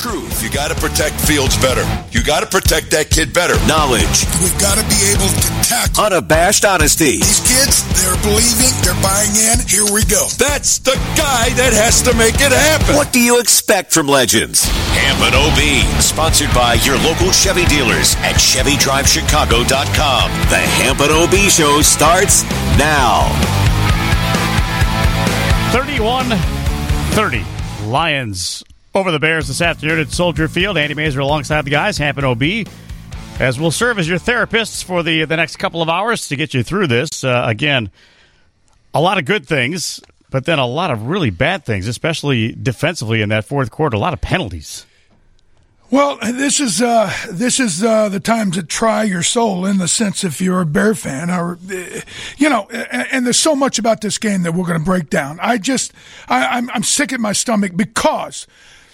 Truth. You got to protect Fields better. You got to protect that kid better. Knowledge. We've got to be able to tackle. Unabashed honesty. These kids, they're believing, they're buying in. Here we go. That's the guy that has to make it happen. What do you expect from legends? Hamp and OB. Sponsored by your local Chevy dealers at ChevyDriveChicago.com. The Hamp and OB Show starts now. 31-30. Lions over the Bears this afternoon at Soldier Field. Andy Mazer alongside the guys, Hamp and OB, as we'll serve as your therapists for the next couple of hours to get you through this. Again, a lot of good things, but then a lot of really bad things, especially defensively in that fourth quarter. A lot of penalties. Well, this is the time to try your soul, in the sense if you're a Bear fan, or and there's so much about this game that we're going to break down. I'm sick at my stomach because,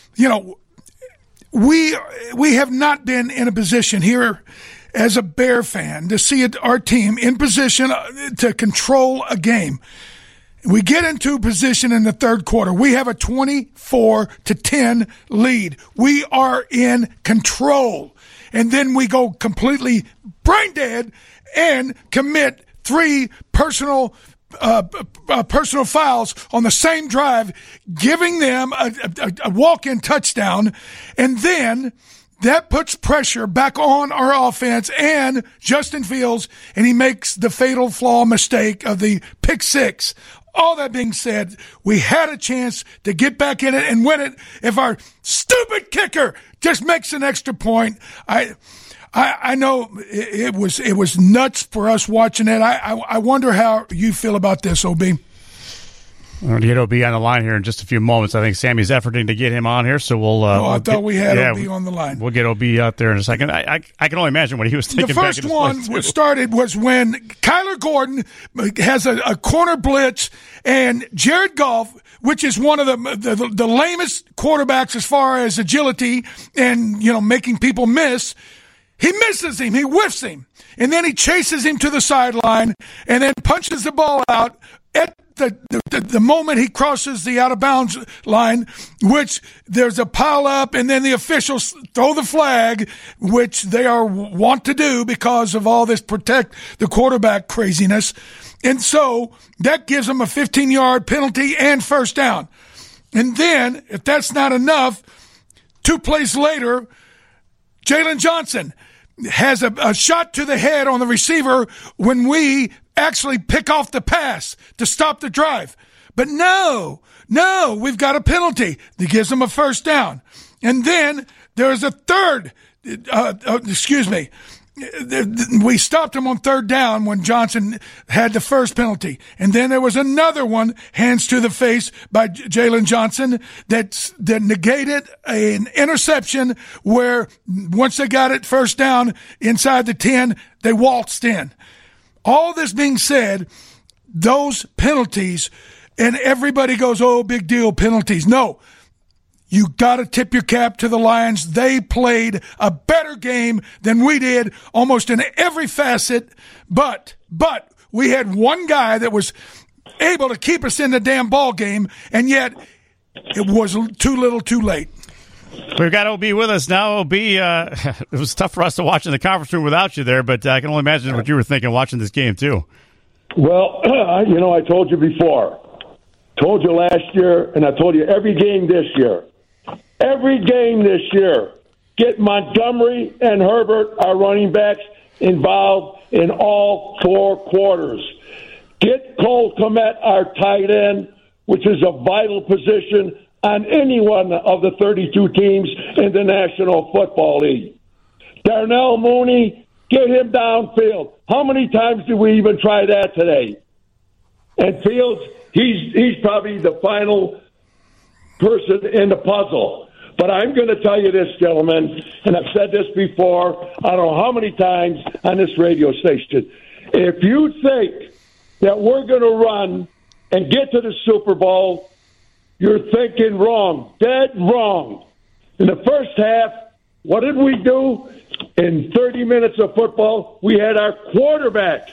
we have not been in a position here as a Bear fan to see our team in position to control a game. We get into position in the third quarter. We have a 24-10 lead. We are in control. And then we go completely brain dead and commit 3 personal fouls on the same drive, giving them a walk-in touchdown. And then that puts pressure back on our offense and Justin Fields, and he makes the fatal flaw mistake of the pick 6. All that being said, we had a chance to get back in it and win it if our stupid kicker just makes an extra point. I know it was nuts for us watching it. I wonder how you feel about this, OB. We're going to get OB on the line here in just a few moments. I think Sammy's efforting to get him on here, so we'll... I thought we had OB on the line. We'll get OB out there in a second. I can only imagine what he was thinking. The first one started was when Kyler Gordon has a corner blitz, and Jared Goff, which is one of the lamest quarterbacks as far as agility and making people miss, he misses him. He whiffs him. And then he chases him to the sideline and then punches the ball out at the moment he crosses the out-of-bounds line, which there's a pile-up, and then the officials throw the flag, which they want to do because of all this protect the quarterback craziness. And so that gives them a 15-yard penalty and first down. And then, if that's not enough, 2 plays later, Jalen Johnson has a shot to the head on the receiver when we actually pick off the pass to stop the drive. But no, we've got a penalty that gives them a first down. And then there's a third, we stopped him on third down when Johnson had the first penalty. And then there was another one, hands to the face by Jalen Johnson, that negated an interception where once they got it first down inside the 10, they waltzed in. All this being said, those penalties, and everybody goes, oh, big deal, penalties. No. You got to tip your cap to the Lions. They played a better game than we did almost in every facet, but we had one guy that was able to keep us in the damn ball game, and yet it was too little too late. We've got OB with us now. OB, it was tough for us to watch in the conference room without you there, but I can only imagine what you were thinking watching this game too. Well, I told you before. Told you last year, and I told you every game this year. Every game this year, get Montgomery and Herbert, our running backs, involved in all 4 quarters. Get Cole Kmet, our tight end, which is a vital position on any one of the 32 teams in the National Football League. Darnell Mooney, get him downfield. How many times did we even try that today? And Fields, he's probably the final person in the puzzle. But I'm going to tell you this, gentlemen, and I've said this before, I don't know how many times on this radio station. If you think that we're going to run and get to the Super Bowl, you're thinking wrong, dead wrong. In the first half, what did we do? In 30 minutes of football, we had our quarterback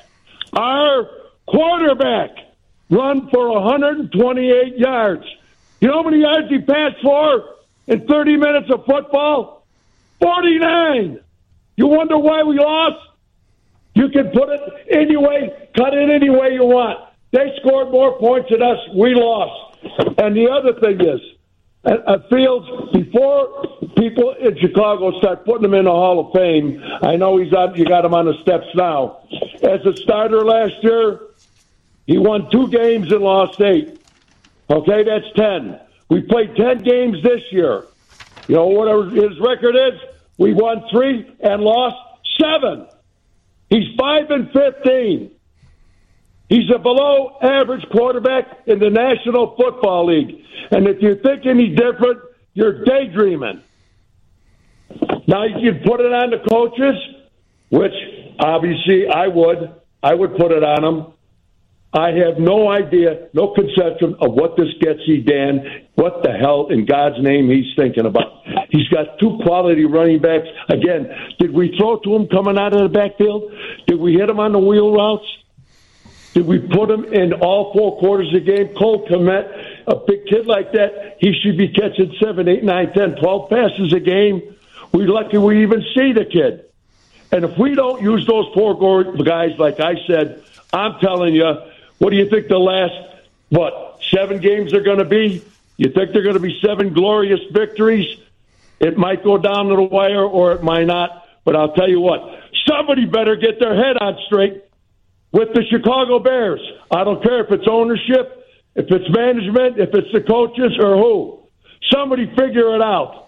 run for 128 yards. You know how many yards he passed for? in 30 minutes of football? 49. You wonder why we lost? You can put it any way, cut it any way you want. They scored more points than us. We lost. And the other thing is, Fields, before people in Chicago start putting him in the Hall of Fame, I know you got him on the steps now. As a starter last year, he won 2 games and lost 8. Okay, that's 10. We played 10 games this year. You know what his record is? We won 3 and lost 7. He's 5-15. He's a below-average quarterback in the National Football League. And if you think any different, you're daydreaming. Now, you can put it on the coaches, which obviously I would. I would put it on them. I have no idea, no conception of what this gets you, Dan. What the hell in God's name he's thinking about? He's got 2 quality running backs. Again, did we throw to him coming out of the backfield? Did we hit him on the wheel routes? Did we put him in all 4 quarters of the game? Cole Kmet, a big kid like that, he should be catching 7, 8, 9, 10, 12 passes a game. We're lucky we even see the kid. And if we don't use those 4 guys, like I said, I'm telling you, what do you think the last, 7 games are going to be? You think they're going to be 7 glorious victories? It might go down to the wire or it might not. But I'll tell you what, somebody better get their head on straight with the Chicago Bears. I don't care if it's ownership, if it's management, if it's the coaches, or who. Somebody figure it out.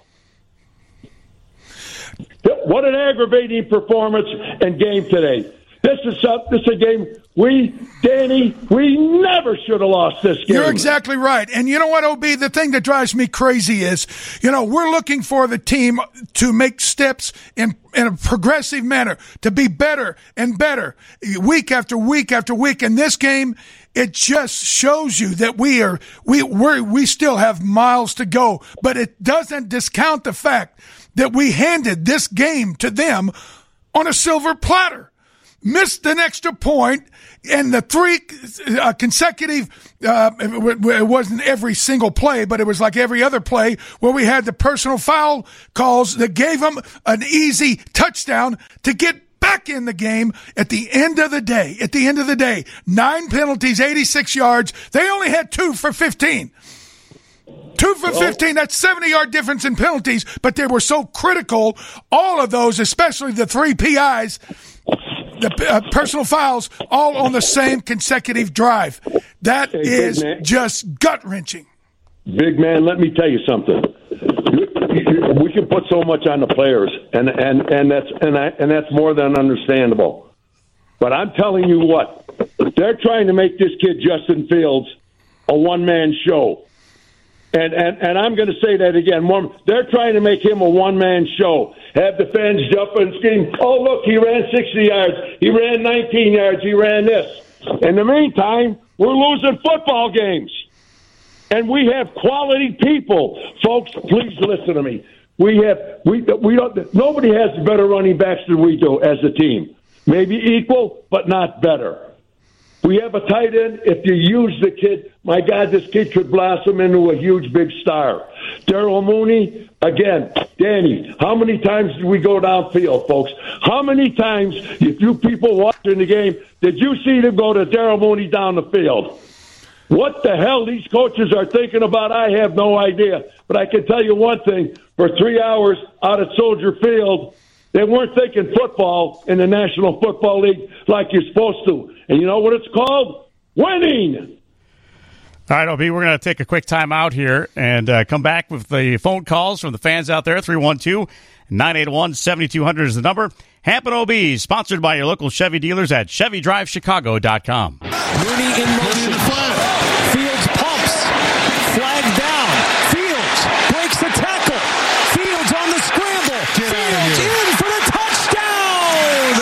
What an aggravating performance and game today. This is a game we never should have lost this game. You're exactly right. And you know what, OB? The thing that drives me crazy is, we're looking for the team to make steps in a progressive manner, to be better and better week after week after week. In this game, it just shows you that we still have miles to go, but it doesn't discount the fact that we handed this game to them on a silver platter. Missed an extra point, and the 3 consecutive, it wasn't every single play, but it was like every other play where we had the personal foul calls that gave them an easy touchdown to get back in the game at the end of the day. 9 penalties, 86 yards. They only had 2 for 15. 2 for 15, that's 70-yard difference in penalties, but they were so critical, all of those, especially the 3 PIs, the personal fouls, all on the same consecutive drive. That is just gut-wrenching. Big man, let me tell you something. We can put so much on the players, and that's more than understandable. But I'm telling you what, they're trying to make this kid Justin Fields a one-man show. And I'm going to say that again. They're trying to make him a one-man show. Have the fans jump and scream, oh, look, he ran 60 yards. He ran 19 yards. He ran this. In the meantime, we're losing football games. And we have quality people. Folks, please listen to me. Nobody has better running backs than we do as a team. Maybe equal, but not better. We have a tight end. If you use the kid, my God, this kid could blossom into a huge, big star. Darryl Mooney, again, Danny, how many times did we go downfield, folks? How many times, if you people watching the game, did you see them go to Darryl Mooney down the field? What the hell these coaches are thinking about, I have no idea. But I can tell you one thing, for 3 hours out at Soldier Field, they weren't thinking football in the National Football League like you're supposed to. And you know what it's called? Winning! All right, OB, we're going to take a quick time out here and come back with the phone calls from the fans out there. 312-981-7200 is the number. Hampton OB, sponsored by your local Chevy dealers at ChevyDriveChicago.com. Mooney in motion. Fields pumps. Flag down. Fields breaks the tackle. Fields on the scramble. Fields in for the touchdown!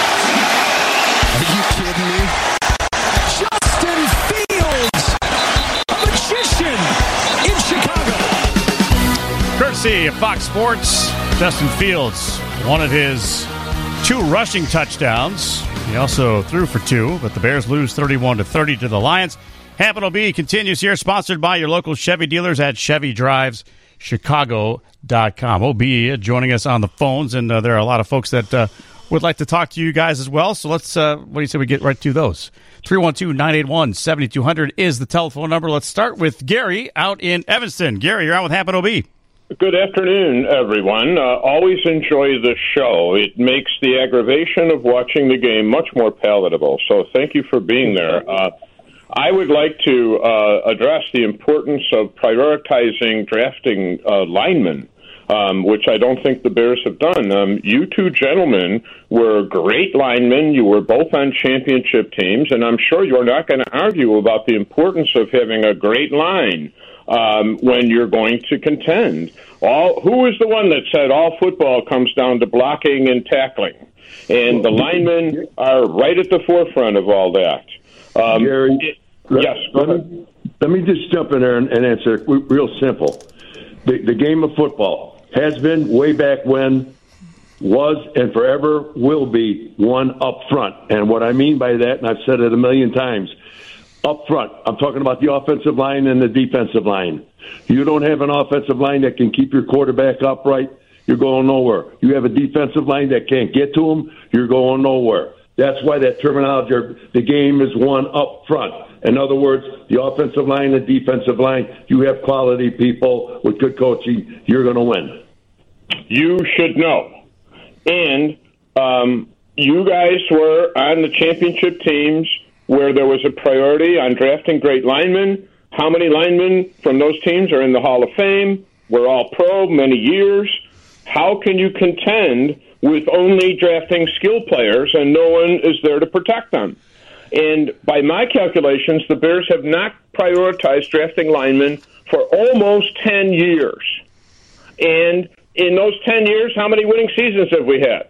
Are you kidding me? Justin Fields, a magician in Chicago. Courtesy of Fox Sports, Justin Fields, one of his 2 rushing touchdowns. He also threw for 2, but the Bears lose 31-30 to the Lions. Hampton OB continues here, sponsored by your local Chevy dealers at Chevy Drives ShavyDriveChicago.com. OB joining us on the phones, and there are a lot of folks that would like to talk to you guys as well. So let's, what do you say we get right to those? 312-981-7200 is the telephone number. Let's start with Gary out in Evanston. Gary, you're on with Happen OB. Good afternoon, everyone. Always enjoy the show. It makes the aggravation of watching the game much more palatable. So thank you for being there. I would like to address the importance of prioritizing drafting linemen, which I don't think the Bears have done. You two gentlemen were great linemen. You were both on championship teams, and I'm sure you're not going to argue about the importance of having a great line when you're going to contend. Who was the one that said all football comes down to blocking and tackling? And the linemen are right at the forefront of all that. Gary, yes, go ahead. Let me just jump in there and answer real simple. The game of football has been, way back when, was, and forever will be one up front. And what I mean by that, and I've said it a million times, up front, I'm talking about the offensive line and the defensive line. You don't have an offensive line that can keep your quarterback upright, you're going nowhere. You have a defensive line that can't get to him, you're going nowhere. That's why that terminology, the game is one up front. In other words, the offensive line and defensive line, you have quality people with good coaching, you're going to win. You should know. And you guys were on the championship teams where there was a priority on drafting great linemen. How many linemen from those teams are in the Hall of Fame? We're all pro many years. How can you contend with only drafting skill players and no one is there to protect them? And by my calculations, the Bears have not prioritized drafting linemen for almost 10 years. And in those 10 years, how many winning seasons have we had?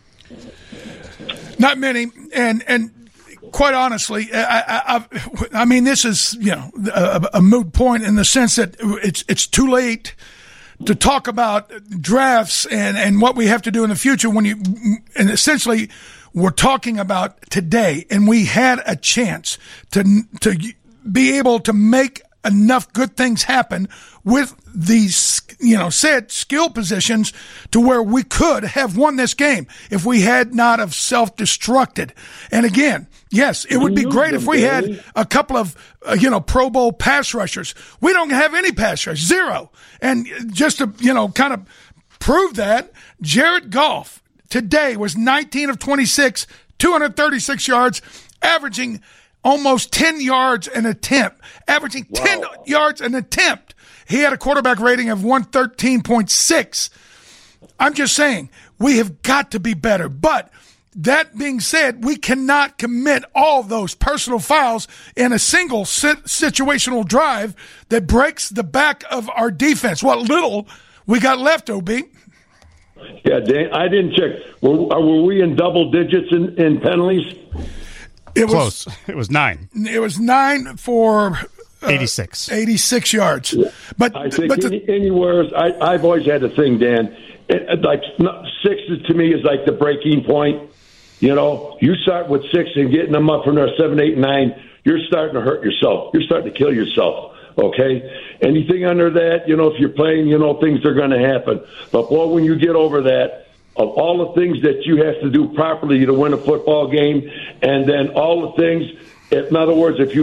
Not many. And quite honestly, I mean, this is, a moot point in the sense that it's too late to talk about drafts and what we have to do in the future and essentially we're talking about today, and we had a chance to be able to make enough good things happen with these, said skill positions to where we could have won this game if we had not have self-destructed. And again, yes, it would be great if we had a couple of, Pro Bowl pass rushers. We don't have any pass rushers, zero. And just to, kind of prove that, Jared Goff today was 19 of 26, 236 yards, averaging almost 10 yards an attempt, averaging 10 yards an attempt. He had a quarterback rating of 113.6. I'm just saying, we have got to be better. But that being said, we cannot commit all those personal fouls in a single situational drive that breaks the back of our defense. What little we got left, OB. Yeah, Dan, I didn't check. Were we in double digits in penalties? It was close. It was 9. It was 9 for 86 yards. But I think anywhere. I've always had a thing, Dan. Like 6 to me is like the breaking point. You start with 6 and getting them up from there 7, 8, 9. You're starting to hurt yourself. You're starting to kill yourself. Okay? Anything under that, if you're playing, things are going to happen. But, boy, when you get over that, of all the things that you have to do properly to win a football game, and then all the things, in other words, if you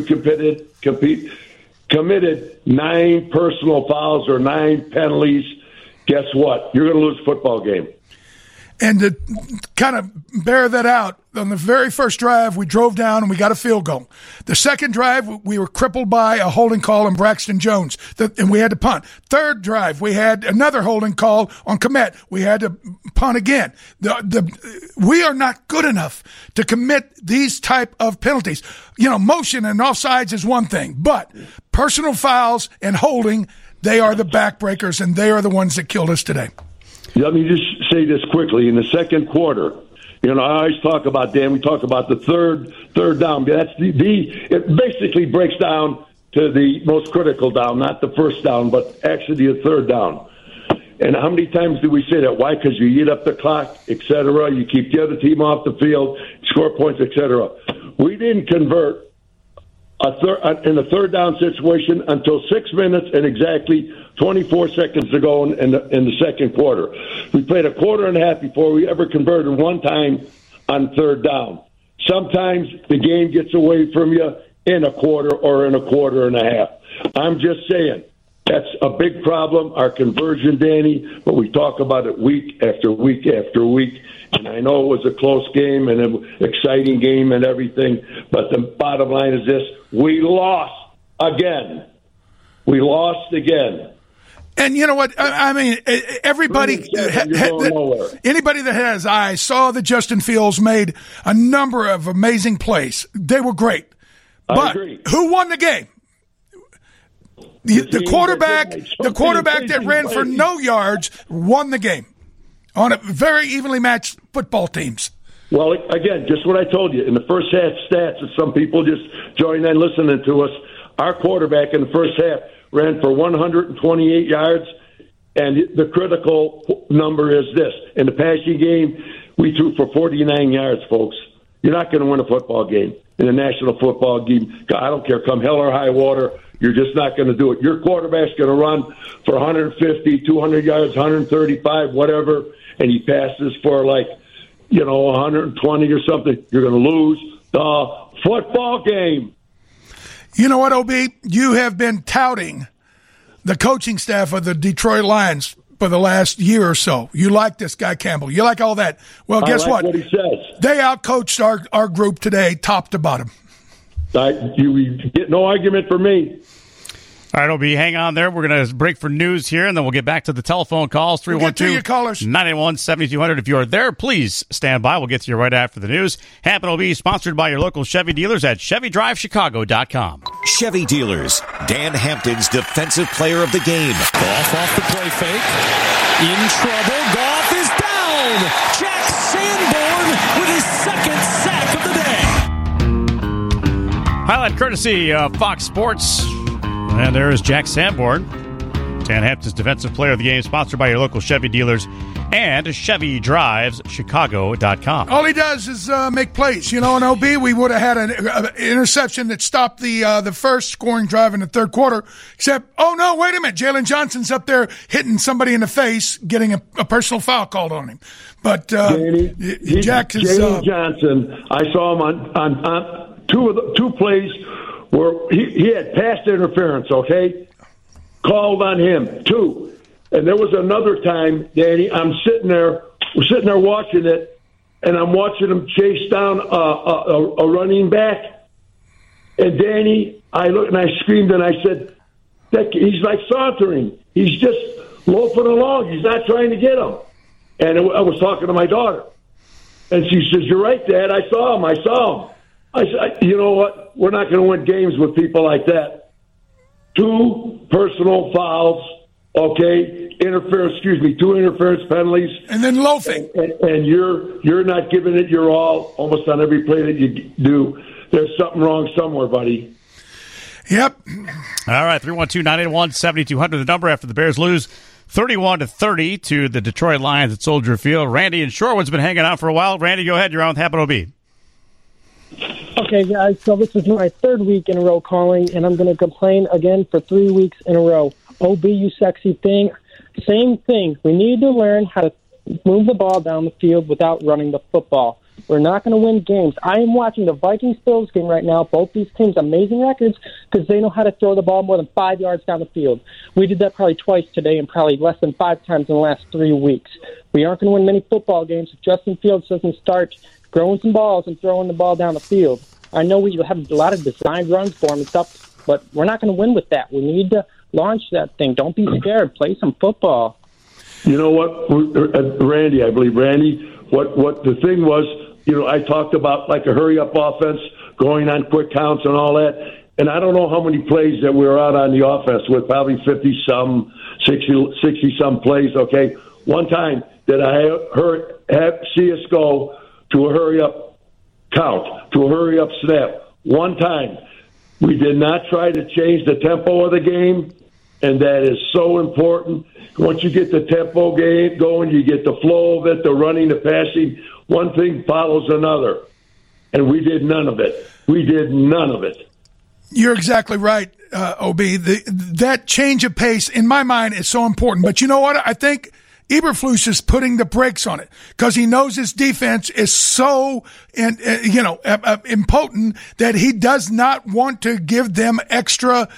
committed 9 personal fouls or 9 penalties, guess what? You're going to lose a football game. And to kind of bear that out, on the very first drive, we drove down and we got a field goal. The second drive, we were crippled by a holding call on Braxton Jones, and we had to punt. Third drive, we had another holding call on Kmet. We had to punt again. We are not good enough to commit these type of penalties. Motion and offsides is one thing, but personal fouls and holding, they are the backbreakers, and they are the ones that killed us today. Let me just say this quickly. In the second quarter, I always talk about, Dan, we talk about the third down. That's it basically breaks down to the most critical down, not the first down, but actually the third down. And how many times do we say that? Why? Because you eat up the clock, et cetera. You keep the other team off the field, score points, et cetera. We didn't convert in a third down situation until 6 minutes and exactly 24 seconds to go in the second quarter. We played a quarter and a half before we ever converted one time on third down. Sometimes the game gets away from you in a quarter or in a quarter and a half. I'm just saying that's a big problem, our conversion, Danny, but we talk about it week after week after week. And I know it was a close game and an exciting game and everything, but the bottom line is this: we lost again. We lost again. And you know what? I mean, everybody, anybody that has eyes saw that Justin Fields made a number of amazing plays. They were great. But who won the game? The quarterback that ran for no yards won the game on a very evenly matched football teams. Well, again, just what I told you in the first half stats, and some people just joined in listening to us. Our quarterback in the first half ran for 128 yards, and the critical number is this. In the passing game, we threw for 49 yards, folks. You're not going to win a football game in the National Football Game. I don't care, come hell or high water, you're just not going to do it. Your quarterback's going to run for 150, 200 yards, 135, whatever, and he passes for 120 or something. You're going to lose the football game. You know what, OB? You have been touting the coaching staff of the Detroit Lions for the last year or so. You like this guy, Campbell. You like all that. Well, guess what? He says. They outcoached our group today, top to bottom. You get no argument for me. All right, OB, hang on there. We're going to break for news here, and then we'll get back to the telephone calls. 312-981-7200. If you are there, please stand by. We'll get to you right after the news. Hampton OB, sponsored by your local Chevy dealers at ChevyDriveChicago.com. Chevy dealers, Dan Hampton's defensive player of the game. Goff off the play fake. In trouble. Goff is down. Jack Sanborn with his second sack of the day. Highlight courtesy of Fox Sports. And there is Jack Sanborn, Dan Hampton's defensive player of the game, sponsored by your local Chevy dealers and ChevyDrivesChicago.com. All he does is make plays. You know, in OB, we would have had an interception that stopped the first scoring drive in the third quarter, except, oh, no, wait a minute. Jalen Johnson's up there hitting somebody in the face, getting a personal foul called on him. But Jack is... Jalen Johnson, I saw him on two plays where he had pass interference, okay? Called on him, too. And there was another time, Danny, we're sitting there watching it, and I'm watching him chase down a running back. And Danny, I looked and I screamed and I said, he's like sauntering. He's just loafing along. He's not trying to get him. And I was talking to my daughter. And she says, you're right, Dad. I saw him. I said, you know what? We're not going to win games with people like that. 2 personal fouls, okay? Two interference penalties. And then loafing. And you're not giving it your all almost on every play that you do. There's something wrong somewhere, buddy. Yep. All right, 312-981-7200, the number after the Bears lose 31-30 to the Detroit Lions at Soldier Field. Randy in Shorewood's been hanging out for a while. Randy, go ahead. You're on with Hampton OB. Okay, guys, so this is my 3rd week in a row calling, and I'm going to complain again for 3 weeks in a row. OB, you sexy thing. Same thing. We need to learn how to move the ball down the field without running the football. We're not going to win games. I am watching the Vikings-Bills game right now. Both these teams, amazing records, because they know how to throw the ball more than 5 yards down the field. We did that probably twice today and probably less than 5 times in the last 3 weeks. We aren't going to win many football games if Justin Fields doesn't start throwing some balls and throwing the ball down the field. I know we have a lot of designed runs for him and stuff, but we're not going to win with that. We need to launch that thing. Don't be scared. Play some football. You know what, Randy, I believe, what the thing was, I talked about like a hurry-up offense, going on quick counts and all that, and I don't know how many plays that we were out on the offense with, probably 50-some, 60-some plays, okay? One time did I see us go to a hurry-up count, to a hurry-up snap. One time. We did not try to change the tempo of the game, and that is so important. Once you get the tempo game going, you get the flow of it, the running, the passing. One thing follows another, and we did none of it. You're exactly right, OB. That change of pace, in my mind, is so important. But you know what? I think Eberflus is putting the brakes on it because he knows his defense is so, impotent that he does not want to give them extra,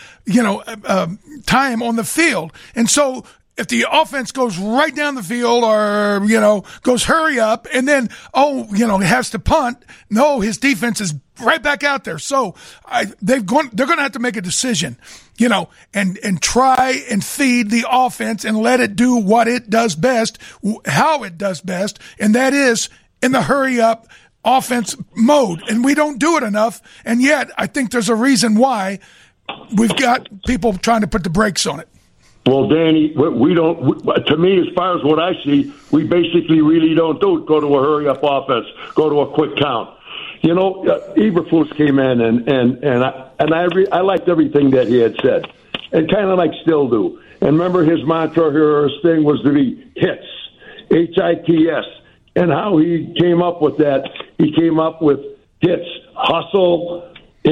time on the field. And so if the offense goes right down the field or, goes hurry up and then, has to punt, no, his defense is right back out there. So they're going to have to make a decision, and try and feed the offense and let it do what it does best, how it does best, and that is in the hurry up offense mode. And we don't do it enough, and yet I think there's a reason why we've got people trying to put the brakes on it. Well, Danny, we don't. To me, as far as what I see, we basically really don't go to a hurry-up offense, go to a quick count. Eberflus came in, and I liked everything that he had said, and kind of still do. And remember, his mantra here, his thing was to be hits, HITS, and how he came up with that. He came up with hits, hustle,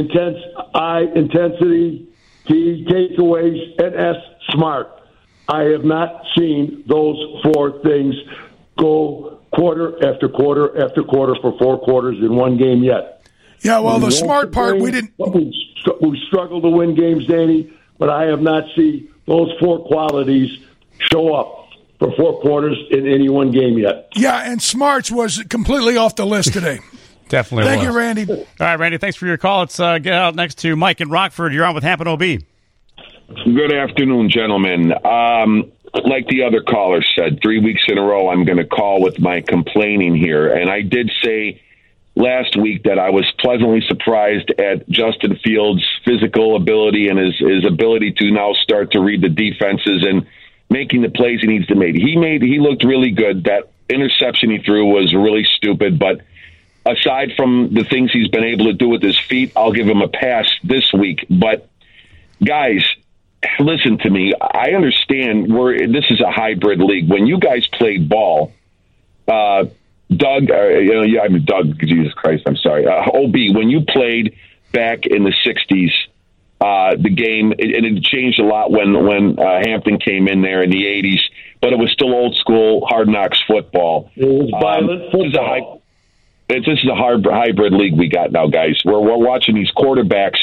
intensity, T, takeaways, and S, smart. I have not seen those four things go quarter after quarter after quarter for 4 quarters in one game yet. Yeah, well, the smart part, we didn't. We struggled to win games, Danny, but I have not seen those 4 qualities show up for 4 quarters in any one game yet. Yeah, and smarts was completely off the list today. Definitely. Thank you, Randy. All right, Randy, thanks for your call. Let's get out next to Mike in Rockford. You're on with Hampton OB. Good afternoon, gentlemen. Like the other caller said, 3 weeks in a row, I'm going to call with my complaining here. And I did say last week that I was pleasantly surprised at Justin Fields' physical ability and his ability to now start to read the defenses and making the plays he needs to make. He looked really good. That interception he threw was really stupid, but aside from the things he's been able to do with his feet, I'll give him a pass this week. But guys, listen to me. I understand this is a hybrid league. When you guys played ball, Doug, Jesus Christ, I'm sorry. OB, when you played back in the 60s, the game, and it changed a lot when Hampton came in there in the 80s, but it was still old school, hard knocks football. It was violent football. This is a hybrid league we got now, guys. We're watching these quarterbacks.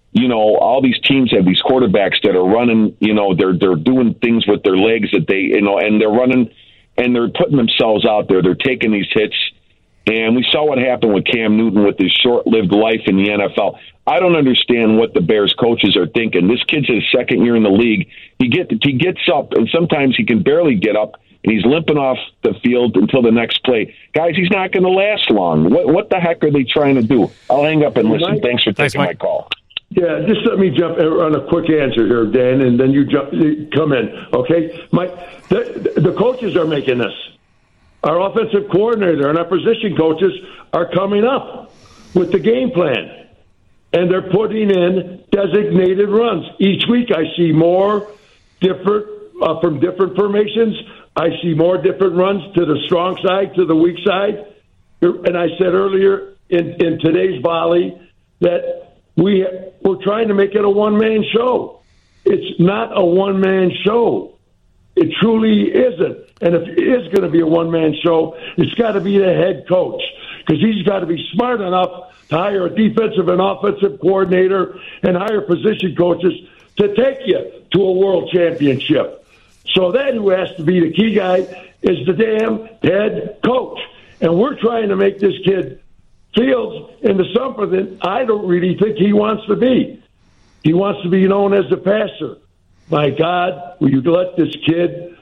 All these teams have these quarterbacks that are running. They're doing things with their legs that they, and they're running, and they're putting themselves out there. They're taking these hits, and we saw what happened with Cam Newton with his short-lived life in the NFL. I don't understand what the Bears coaches are thinking. This kid's his second year in the league. He gets up, and sometimes he can barely get up, and he's limping off the field until the next play. Guys, he's not going to last long. What the heck are they trying to do? I'll hang up and listen. Thanks for taking my call. Yeah, just let me jump on a quick answer here, Dan, and then you come in, okay? Mike, the coaches are making this. Our offensive coordinator and our position coaches are coming up with the game plan, and they're putting in designated runs. Each week I see more different from different formations. I see more different runs to the strong side, to the weak side. And I said earlier in today's volley that we're trying to make it a one-man show. It's not a one-man show. It truly isn't. And if it is going to be a one-man show, it's got to be the head coach, because he's got to be smart enough to hire a defensive and offensive coordinator and hire position coaches to take you to a world championship. So then who has to be the key guy is the damn head coach. And we're trying to make this kid Fields into something that I don't really think he wants to be. He wants to be known as the passer. My God, will you let this kid,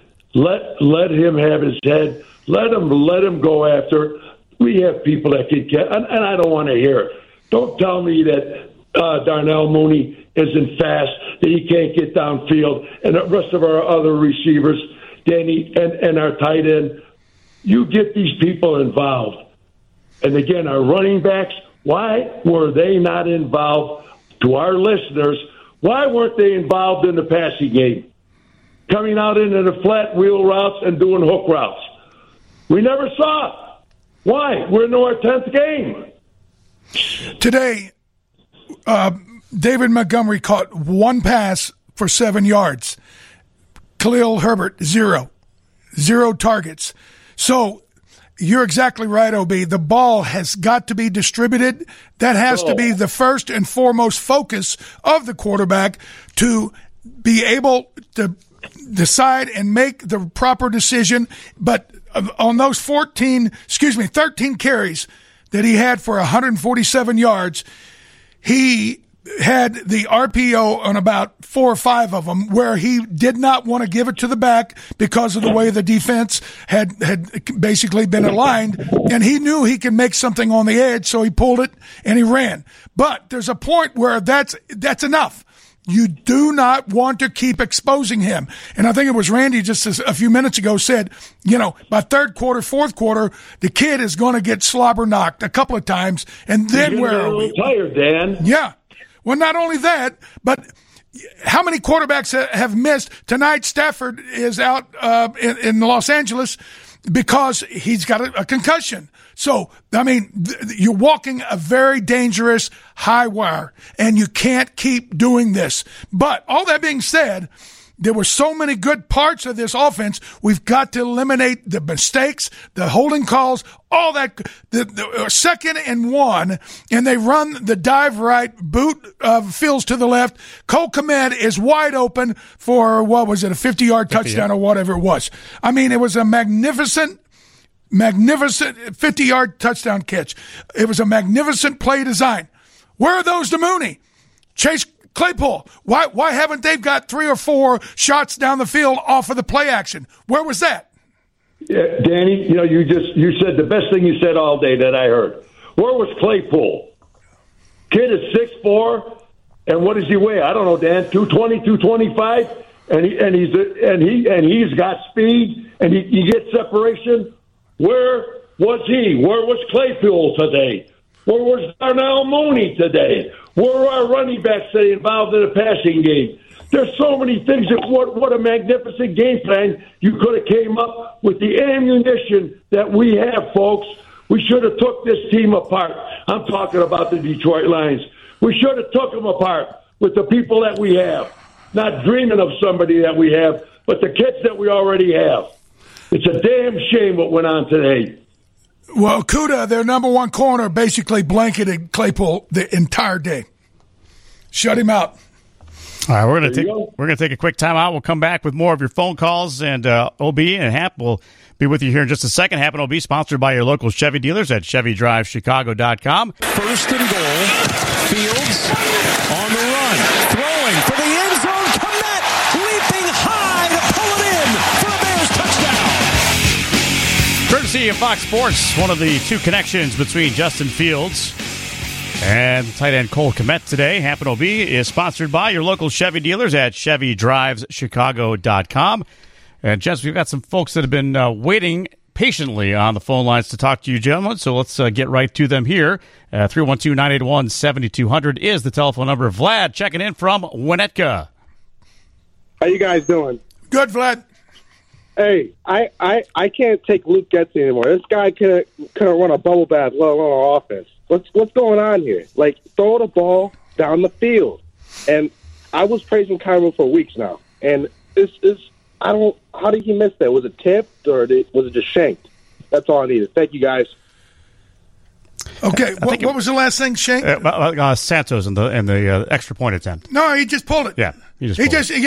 let him have his head, let him go after. We have people that can get, and I don't want to hear it. Don't tell me that Darnell Mooney isn't fast, that he can't get downfield, and the rest of our other receivers, Danny, and our tight end. You get these people involved. And again, our running backs, why were they not involved? To our listeners, why weren't they involved in the passing game? Coming out into the flat wheel routes and doing hook routes. We never saw it. Why? We're in our 10th game. Today, David Montgomery caught one pass for 7 yards. Khalil Herbert, 0 targets. So you're exactly right, OB. The ball has got to be distributed. That has to be the first and foremost focus of the quarterback, to be able to decide and make the proper decision. But on those 13 carries that he had for 147 yards, he had the RPO on about 4 or 5 of them, where he did not want to give it to the back because of the way the defense had basically been aligned, and he knew he could make something on the edge, so he pulled it and he ran. But there's a point where that's enough. You do not want to keep exposing him. And I think it was Randy just a few minutes ago said, by third quarter, fourth quarter, the kid is going to get slobber knocked a couple of times. And then where are we? Tired, Dan. Yeah. Well, not only that, but how many quarterbacks have missed? Tonight, Stafford is out in Los Angeles because he's got a concussion. So, I mean, you're walking a very dangerous high wire, and you can't keep doing this. But all that being said, there were so many good parts of this offense. We've got to eliminate the mistakes, the holding calls, all that. The 2nd and 1, and they run the dive right, boot Fields to the left. Cole Kmet is wide open for, a 50-yard touchdown or whatever it was. I mean, it was a magnificent 50-yard touchdown catch. It was a magnificent play design. Where are those to Mooney? Chase Claypool. Why haven't they got 3 or 4 shots down the field off of the play action? Where was that? Yeah, Danny, you said the best thing you said all day that I heard. Where was Claypool? Kid is 6'4", and what does he weigh? I don't know, Dan. 220, 225, and he's got speed, and he gets separation. Where was he? Where was Claypool today? Where was Darnell Mooney today? Where were our running backs today involved in the passing game? There's so many things. What a magnificent game plan you could have came up with. The ammunition that we have, folks. We should have took this team apart. I'm talking about the Detroit Lions. We should have took them apart with the people that we have. Not dreaming of somebody that we have, but the kids that we already have. It's a damn shame what went on today. Well, Kuda, their number one corner, basically blanketed Claypool the entire day. Shut him out. All right, we're gonna take a quick timeout. We'll come back with more of your phone calls, and OB and Hap will be with you here in just a second. Hap and OB, sponsored by your local Chevy dealers at ChevyDriveChicago.com. 1st and goal. Fields on the run, throwing for the end zone. Kmet leaping high to pull it in for a Bears touchdown. Courtesy of Fox Sports, one of the 2 connections between Justin Fields and tight end Cole Kmet today. Hap and OB is sponsored by your local Chevy dealers at ChevyDrivesChicago.com. And, Jess, we've got some folks that have been waiting patiently on the phone lines to talk to you, gentlemen, so let's get right to them here. 312-981-7200 is the telephone number. Vlad checking in from Winnetka. How you guys doing? Good, Vlad. Hey, I can't take Luke Getsy anymore. This guy couldn't run a bubble bath, let alone an offense. What's going on here? Like, throw the ball down the field. And I was praising Cairo for weeks now. And how did he miss that? Was it tipped or was it just shanked? That's all I needed. Thank you, guys. Okay, what was the last thing, Shank? Santos and the extra point attempt. No, he just pulled it. Yeah, he just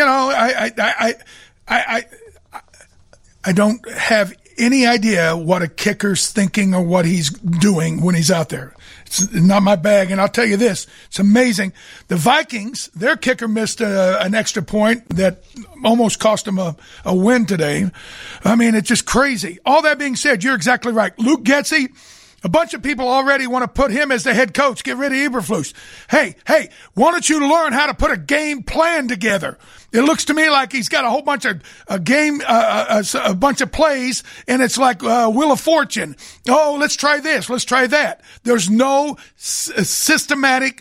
I don't have any idea what a kicker's thinking or what he's doing when he's out there. It's not my bag, and I'll tell you this. It's amazing. The Vikings, their kicker missed an extra point that almost cost them a win today. I mean, it's just crazy. All that being said, you're exactly right. Luke Getsy, a bunch of people already want to put him as the head coach. Get rid of Eberflus. Hey, why don't you learn how to put a game plan together? It looks to me like he's got a whole bunch of a bunch of plays, and it's like Wheel of Fortune. Oh, let's try this. Let's try that. There's no systematic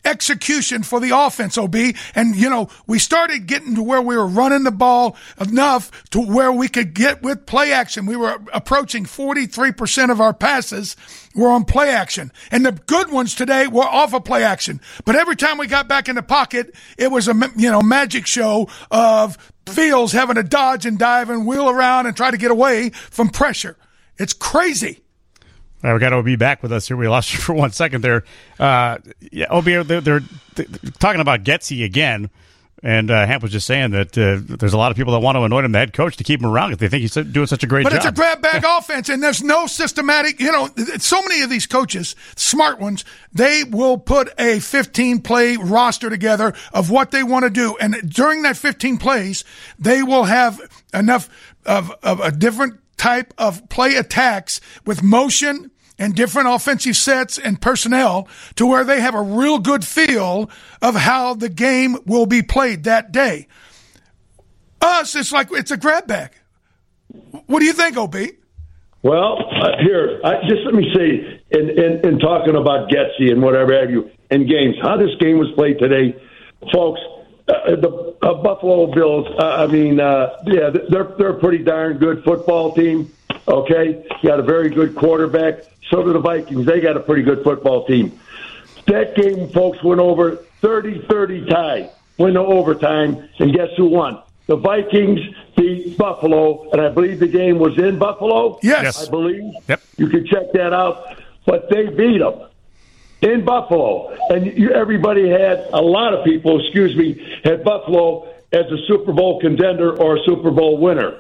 execution for the offense, OB. And, we started getting to where we were running the ball enough to where we could get with play action. We were approaching 43% of our passes were on play action. And the good ones today were off of play action. But every time we got back in the pocket, it was a, magic show of Fields having to dodge and dive and wheel around and try to get away from pressure. It's crazy. All right, we got OB back with us here. We lost you for 1 second there. OB, they're talking about Getsy again, and Hamp was just saying that there's a lot of people that want to anoint him the head coach to keep him around because they think he's doing such a great job. But it's a grab bag offense, and there's no systematic. So many of these coaches, smart ones, they will put a 15-play roster together of what they want to do, and during that 15 plays, they will have enough of a different type of play attacks with motion and different offensive sets and personnel to where they have a real good feel of how the game will be played that day. Us, it's like it's a grab bag. What do you think, OB? Well, just let me say, in talking about Getsy and whatever have you, and games, how this game was played today, folks, the Buffalo Bills, they're a pretty darn good football team, okay? You got a very good quarterback. So do the Vikings. They got a pretty good football team. That game, folks, went over 30-30 tie, went to overtime, and guess who won? The Vikings beat Buffalo, and I believe the game was in Buffalo. Yes. I believe. Yep. You can check that out. But they beat them in Buffalo. And everybody had, a lot of people, had Buffalo as a Super Bowl contender or a Super Bowl winner.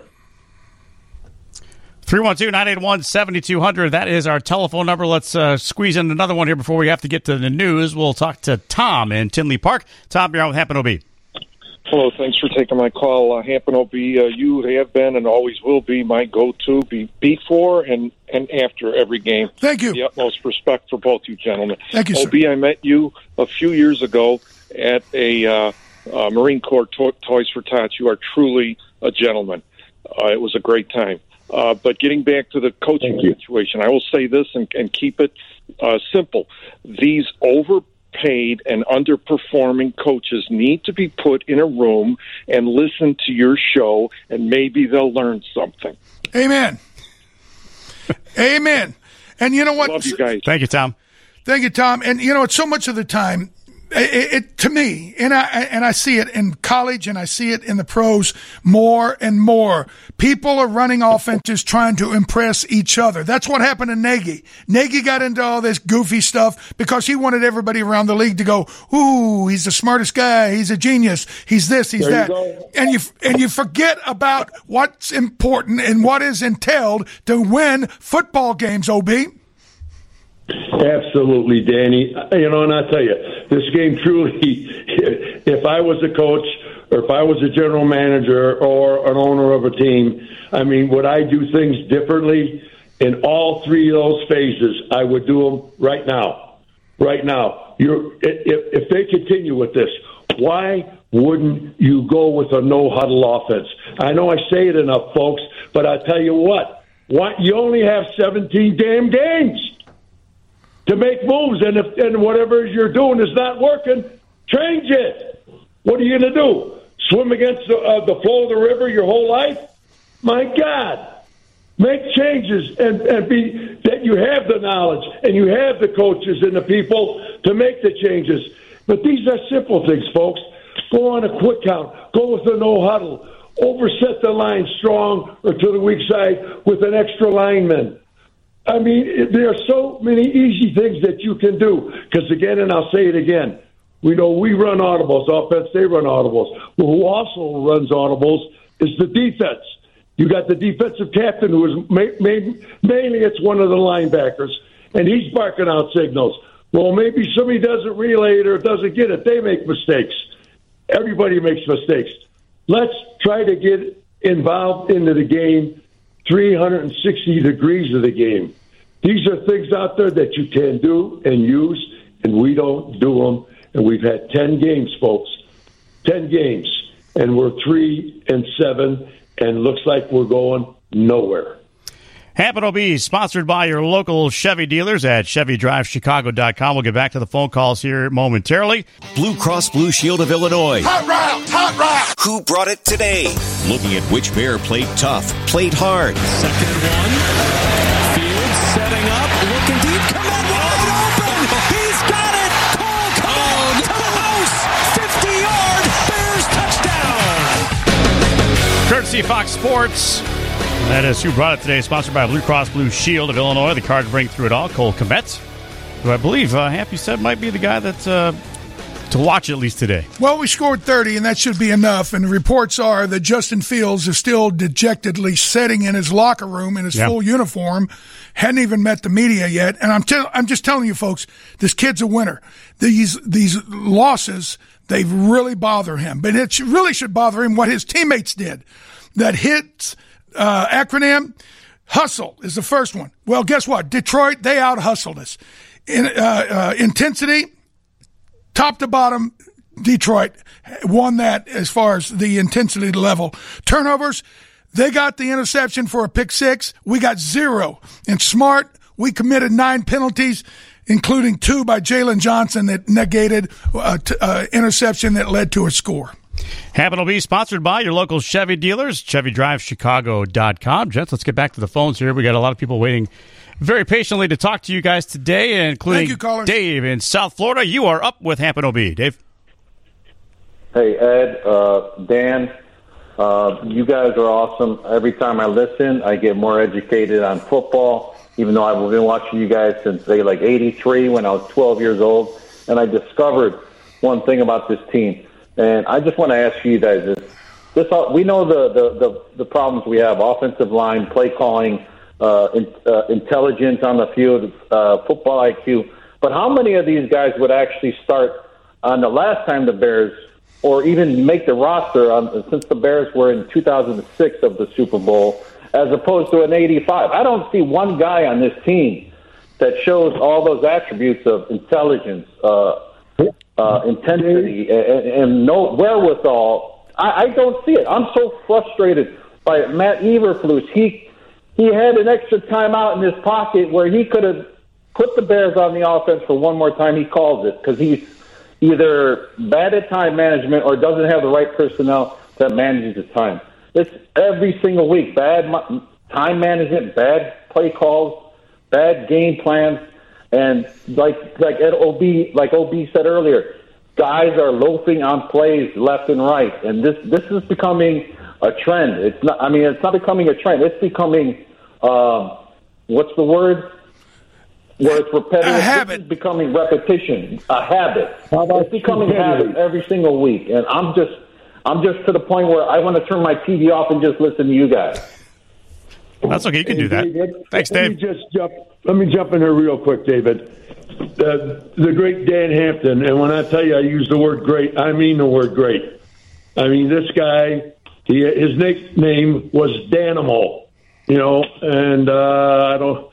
312-981-7200. That is our telephone number. Let's squeeze in another one here before we have to get to the news. We'll talk to Tom in Tinley Park. Tom, you're on with Hamp and OB. Hello, thanks for taking my call. Hamp and OB, you have been and always will be my go-to before and after every game. Thank you. The utmost respect for both you gentlemen. Thank you, sir. OB, I met you a few years ago at a Marine Corps Toys for Tots. You are truly a gentleman. It was a great time. But getting back to the coaching situation, I will say this and keep it simple. These overpaid and underperforming coaches need to be put in a room and listen to your show, and maybe they'll learn something. Amen. Amen. And you know what? Love you guys. Thank you, Tom. Thank you, Tom. And it's so much of the time, it to me, and I see it in college and I see it in the pros more and more. People are running offenses trying to impress each other. That's what happened to Nagy. Nagy got into all this goofy stuff because he wanted everybody around the league to go, ooh, he's the smartest guy. He's a genius. He's this, he's that. And you forget about what's important and what is entailed to win football games, OB. Absolutely, Danny. And I tell you, this game truly, if I was a coach or if I was a general manager or an owner of a team, would I do things differently in all three of those phases? I would do them right now. Right now. If they continue with this, why wouldn't you go with a no-huddle offense? I know I say it enough, folks, but I tell you what, you only have 17 damn games to make moves, and whatever you're doing is not working, change it. What are you going to do? Swim against the flow of the river your whole life? My God. Make changes and be that you have the knowledge and you have the coaches and the people to make the changes. But these are simple things, folks. Go on a quick count. Go with a no huddle. Overset the line strong or to the weak side with an extra lineman. There are so many easy things that you can do. Because, again, and I'll say it again, we know we run audibles. Offense, they run audibles. Well, who also runs audibles is the defense. You got the defensive captain who is mainly it's one of the linebackers, and he's barking out signals. Well, maybe somebody doesn't relay it or doesn't get it. They make mistakes. Everybody makes mistakes. Let's try to get involved into the game 360 degrees of the game. These are things out there that you can do and use, and we don't do them. And we've had 10 games, folks. 10 games. And we're 3-7, and looks like we're going nowhere. Hampton OB, sponsored by your local Chevy dealers at ChevyDriveChicago.com. We'll get back to the phone calls here momentarily. Blue Cross Blue Shield of Illinois. Hot route, hot route. Who brought it today? Looking at which Bear played tough, played hard. Second and 1. Fields setting up, looking deep. Kmet wide open. He's got it. Cole Kmet to the house. 50-yard Bears touchdown. Courtesy Fox Sports. That is Who Brought It Today, sponsored by Blue Cross Blue Shield of Illinois. The card to bring through it all, Cole Kmet, who I believe, Happy said, might be the guy that to watch at least today. Well, we scored 30, and that should be enough. And the reports are that Justin Fields is still dejectedly sitting in his locker room in his full uniform, hadn't even met the media yet. And I'm just telling you, folks, this kid's a winner. These losses, they really bother him. But it really should bother him what his teammates did. That hits... acronym, hustle is the first one. Well, guess what? Detroit, they out-hustled us. Intensity, top to bottom, Detroit won that as far as the intensity level. Turnovers, they got the interception for a pick six. We got 0. And smart, we committed 9 penalties, including 2 by Jalen Johnson that negated interception that led to a score. Hampton will be sponsored by your local Chevy dealers, ChevyDriveChicago.com. Gents, let's get back to the phones here. We got a lot of people waiting very patiently to talk to you guys today, including Dave in South Florida. You are up with Hampton OB. Dave? Hey, Ed, Dan, you guys are awesome. Every time I listen, I get more educated on football, even though I've been watching you guys since, say, like 83 when I was 12 years old, and I discovered one thing about this team. And I just want to ask you guys this. We know the problems we have: offensive line, play calling, intelligence on the field, football IQ. But how many of these guys would actually start on the last time the Bears, or even make the roster since the Bears were in 2006 of the Super Bowl, as opposed to an 85? I don't see one guy on this team that shows all those attributes of intelligence, intensity, and no wherewithal. I don't see it. I'm so frustrated by Matt Eberflus. He had an extra timeout in his pocket where he could have put the Bears on the offense for one more time. He calls it because he's either bad at time management or doesn't have the right personnel that manages his time. It's every single week. Bad time management, bad play calls, bad game plans. And like OB said earlier, guys are loafing on plays left and right, and this is becoming a trend. It's not becoming a trend. It's becoming what's the word? Where it's repetitive. A habit. It's becoming repetition, a habit. It's becoming a habit every single week, and I'm just to the point where I want to turn my TV off and just listen to you guys. That's okay. You can do that. David, Thanks, Dave. Let me jump in here real quick, David. The great Dan Hampton, and when I tell you I use the word great, I mean the word great. I mean, this guy, his nickname was Danimal, and I don't.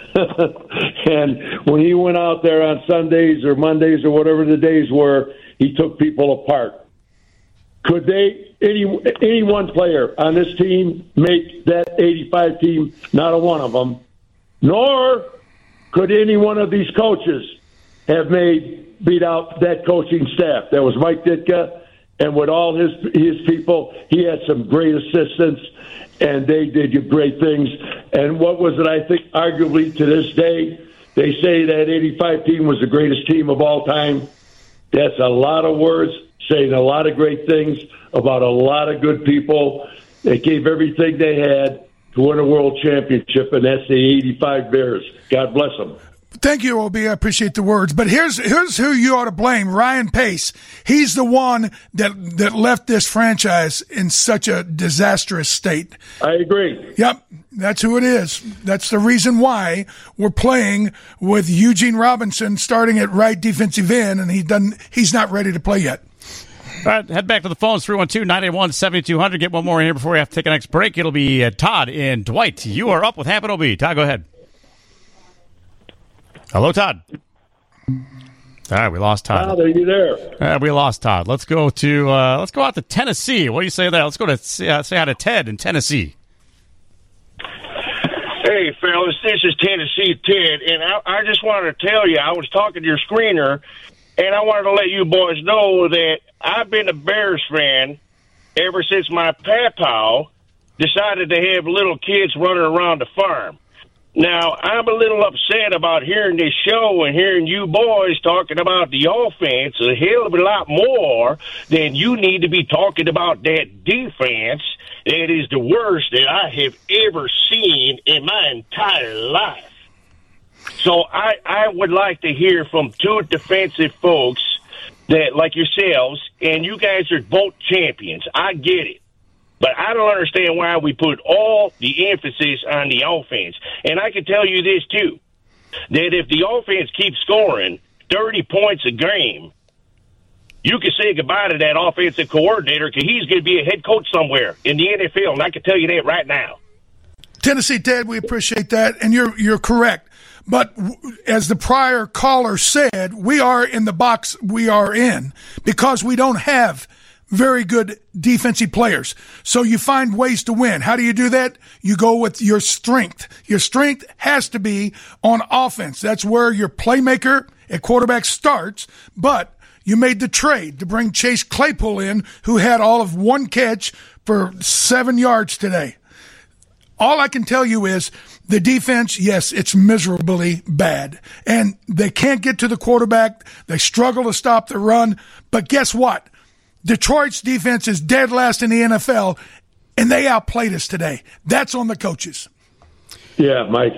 And when he went out there on Sundays or Mondays or whatever the days were, he took people apart. Could any one player on this team make that 85 team? Not a one of them. Nor could any one of these coaches have beat out that coaching staff. That was Mike Ditka, and with all his people, he had some great assistants, and they did great things. And what was it? I think arguably to this day, they say that 85 team was the greatest team of all time. That's a lot of words, saying a lot of great things about a lot of good people. They gave everything they had to win a world championship, and that's the 85 Bears. God bless them. Thank you, OB. I appreciate the words. But here's who you ought to blame, Ryan Pace. He's the one that left this franchise in such a disastrous state. I agree. Yep, that's who it is. That's the reason why we're playing with Eugene Robinson starting at right defensive end, and he's not ready to play yet. All right, head back to the phones, 312-981-7200. Get one more in here before we have to take a next break. It'll be Todd in Dwight. You are up with Hampton OB. Todd, go ahead. Hello, Todd. All right, we lost Todd. Todd, are you there? We lost Todd. Let's go out to Tennessee. What do you say there? Let's go to say hi to Ted in Tennessee. Hey, Hey, fellas, this is Tennessee Ted, and I just wanted to tell you, I was talking to your screener, and I wanted to let you boys know that I've been a Bears fan ever since my papa decided to have little kids running around the farm. Now, I'm a little upset about hearing this show and hearing you boys talking about the offense a hell of a lot more than you need to be talking about that defense that is the worst that I have ever seen in my entire life. So I would like to hear from two defensive folks that, like yourselves, and you guys are both champions. I get it. But I don't understand why we put all the emphasis on the offense. And I can tell you this, too, that if the offense keeps scoring 30 points a game, you can say goodbye to that offensive coordinator because he's going to be a head coach somewhere in the NFL, and I can tell you that right now. Tennessee Ted, we appreciate that, and you're correct. But as the prior caller said, we are in the box we are in because we don't have very good defensive players. So you find ways to win. How do you do that? You go with your strength. Your strength has to be on offense. That's where your playmaker at quarterback starts. But you made the trade to bring Chase Claypool in, who had all of one catch for 7 yards today. All I can tell you is the defense, yes, it's miserably bad. And they can't get to the quarterback. They struggle to stop the run. But guess what? Detroit's defense is dead last in the NFL, and they outplayed us today. That's on the coaches. Yeah, Mike,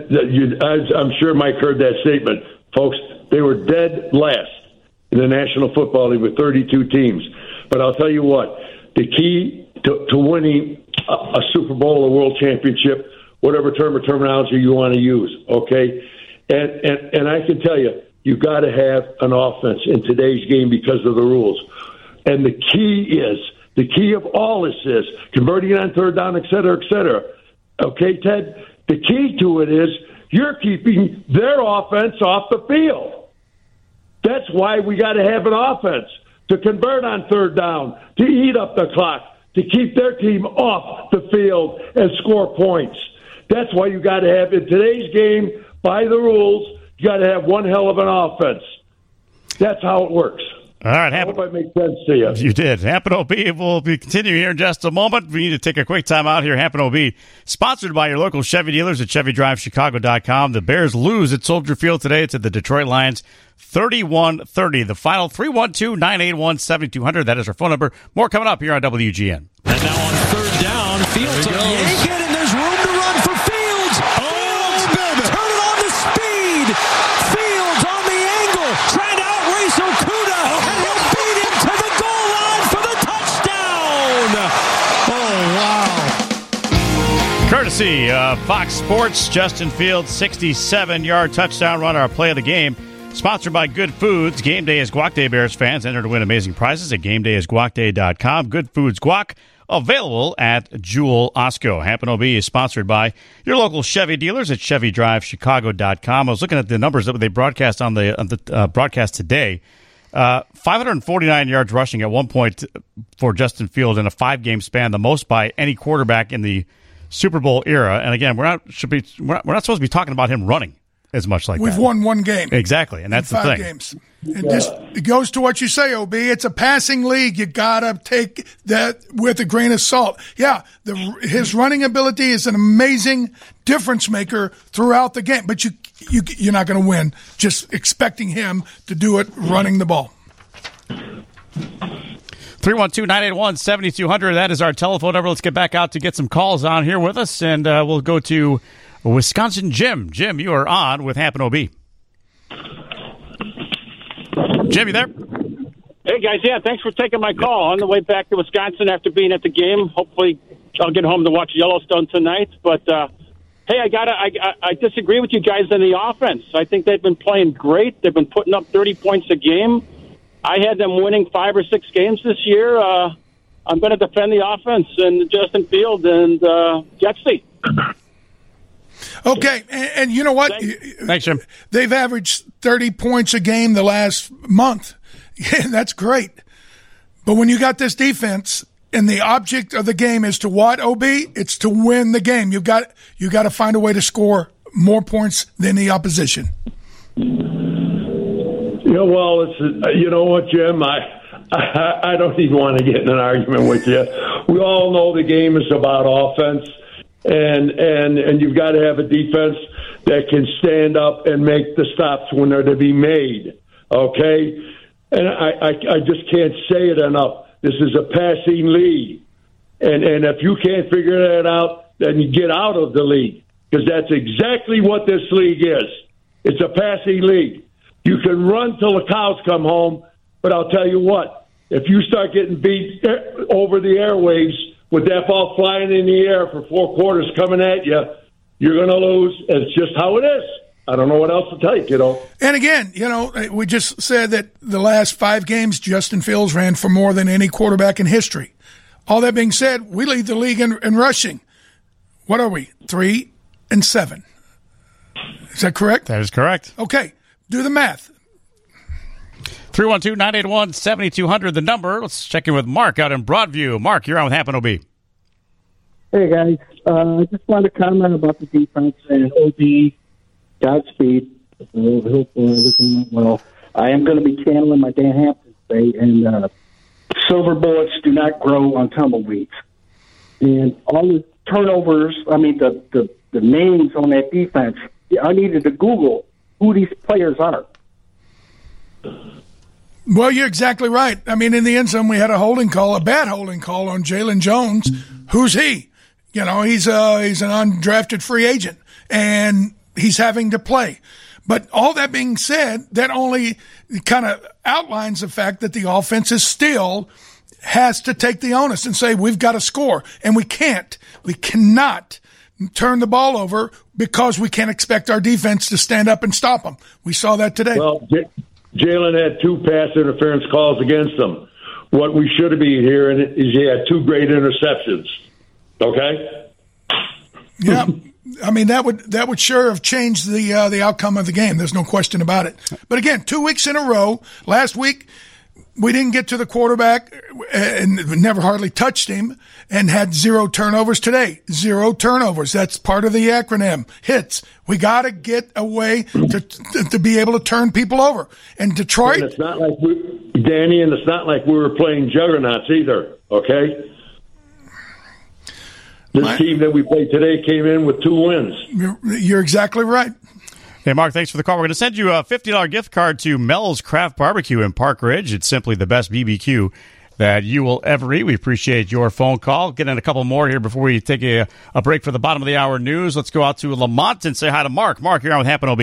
I'm sure Mike heard that statement. Folks, they were dead last in the National Football League with 32 teams. But I'll tell you what, the key to winning a Super Bowl or World Championship, whatever term or terminology you want to use, okay? And I can tell you, you've got to have an offense in today's game because of the rules. And the key of all this is converting on third down, et cetera, et cetera. Okay, Ted? The key to it is you're keeping their offense off the field. That's why we got to have an offense, to convert on third down, to eat up the clock, to keep their team off the field and score points. That's why you got to have, in today's game, by the rules, you got to have one hell of an offense. That's how it works. All right, I hope I made sense to you. You did. Hampton OB will be continuing here in just a moment. We need to take a quick time out here. Hampton OB, sponsored by your local Chevy dealers at ChevyDriveChicago.com. The Bears lose at Soldier Field today to the Detroit Lions, 31-30. The final 312-981-7200. That is our phone number. More coming up here on WGN. And now on third down, Fields to yank it, and there's room to run for Fields. Fields, turn it on to speed. Fields on the angle, trying to outrace Okudah, and he'll beat him to the goal line for the touchdown. Oh, wow. Courtesy of Fox Sports, Justin Fields, 67-yard touchdown run, our play of the game. Sponsored by Good Foods. Game Day is Guac Day. Bears fans enter to win amazing prizes at GameDayIsGuacDay.com. Good Foods Guac, available at Jewel Osco. Hampton OB is sponsored by your local Chevy dealers at ChevyDriveChicago.com. I was looking at the numbers that they broadcast on the broadcast today. 549 yards rushing at one point for Justin Fields in a 5-game span, the most by any quarterback in the Super Bowl era. And again, we're not supposed to be talking about him running as much like We've that. won one game. Exactly, and that's the thing. 5 games. It goes to what you say, OB. It's a passing league. You got to take that with a grain of salt. Yeah, his running ability is an amazing difference maker throughout the game, but you're not going to win just expecting him to do it running the ball. 312-981-7200. That is our telephone number. Let's get back out to get some calls on here with us, and we'll go to Wisconsin Jim. Jim, you are on with Hampton OB. Jim, you there? Hey, guys. Yeah, thanks for taking my call. On the way back to Wisconsin after being at the game. Hopefully I'll get home to watch Yellowstone tonight. But, hey, I disagree with you guys on the offense. I think they've been playing great. They've been putting up 30 points a game. I had them winning 5 or 6 games this year. I'm going to defend the offense and Justin Field and Jetsy. Okay, and you know what? Thanks, Jim. They've averaged 30 points a game the last month. Yeah, that's great. But when you got this defense, And the object of the game is to what, OB? It's to win the game. You got to find a way to score more points than the opposition. Yeah, well, you know what, Jim? I don't even want to get in an argument with you. We all know the game is about offense, and you've got to have a defense that can stand up and make the stops when they're to be made. Okay, and I just can't say it enough. This is a passing league, and if you can't figure that out, then you get out of the league, because that's exactly what this league is. It's a passing league. You can run till the cows come home, but I'll tell you what, if you start getting beat over the airwaves with that ball flying in the air for 4 quarters coming at you, you're going to lose. It's just how it is. I don't know what else to tell you, kiddo. And again, we just said that the last 5 games, Justin Fields ran for more than any quarterback in history. All that being said, we lead the league in rushing. What are we? 3-7. Is that correct? That is correct. Okay. Do the math. 312-981-7200, the number. Let's check in with Mark out in Broadview. Mark, you're on with Happen OB. Hey, guys. I just wanted to comment about the defense and OB. Godspeed. Hopefully everything went well. I am going to be channeling my Dan Hampton say, and silver bullets do not grow on tumbleweeds. And all the turnovers, the names on that defense, I needed to Google who these players are. Well, you're exactly right. In the end zone, we had a bad holding call on Jalen Jones. Who's he? He's an undrafted free agent, and he's having to play. But all that being said, that only kind of outlines the fact that the offense is still has to take the onus and say, we've got to score. And we cannot turn the ball over because we can't expect our defense to stand up and stop them. We saw that today. Well, Jalen had 2 pass interference calls against him. What we should be hearing is he had 2 great interceptions. Okay? Yeah. That would sure have changed the outcome of the game. There's no question about it. But again, 2 weeks in a row. Last week, we didn't get to the quarterback and never hardly touched him and had 0 turnovers today. 0 turnovers. That's part of the acronym. HITS. We got to get a way to be able to turn people over. And Detroit. And it's not like Danny, and it's not like we were playing juggernauts either. Okay? This team that we played today came in with 2 wins. You're exactly right. Hey, Mark, thanks for the call. We're going to send you a $50 gift card to Mel's Craft Barbecue in Park Ridge. It's simply the best BBQ that you will ever eat. We appreciate your phone call. Get in a couple more here before we take a break for the bottom of the hour news. Let's go out to Lamont and say hi to Mark. Mark, you're on with Happen OB.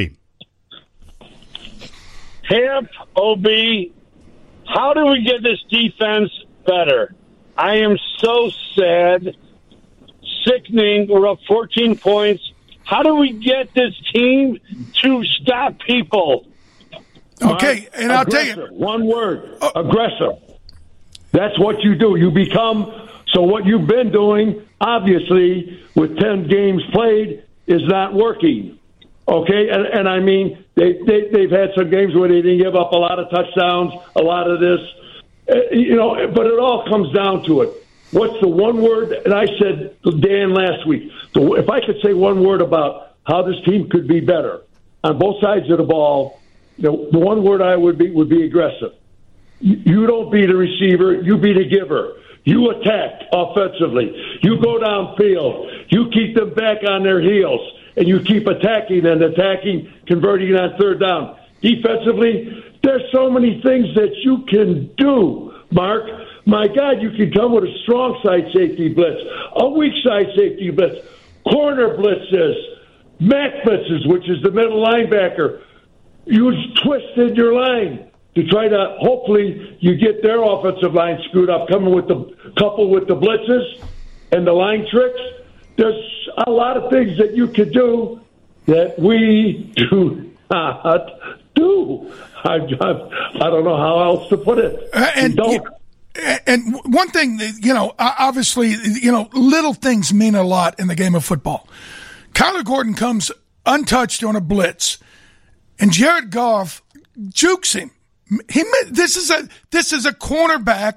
Hamp, OB, how do we get this defense better? I am so sad. Sickening. We're up 14 points. How do we get this team to stop people? Okay, and I'll tell you. One word, aggressive. That's what you do. You become, so what you've been doing, obviously, with 10 games played, is not working. Okay, and they've had some games where they didn't give up a lot of touchdowns, a lot of this, but it all comes down to it. What's the one word? And I said to Dan last week, so if I could say one word about how this team could be better on both sides of the ball, the one word I would be aggressive. You don't be the receiver, you be the giver. You attack offensively. You go downfield. You keep them back on their heels, and you keep attacking, converting on 3rd down. Defensively, there's so many things that you can do, Mark. My God, you can come with a strong side safety blitz, a weak side safety blitz, corner blitzes, Mac blitzes, which is the middle linebacker. You twisted your line to try to, hopefully, you get their offensive line screwed up, coupled with the blitzes and the line tricks. There's a lot of things that you could do that we do not do. I don't know how else to put it. And one thing, obviously, little things mean a lot in the game of football. Kyler Gordon comes untouched on a blitz, and Jared Goff jukes him. This is a cornerback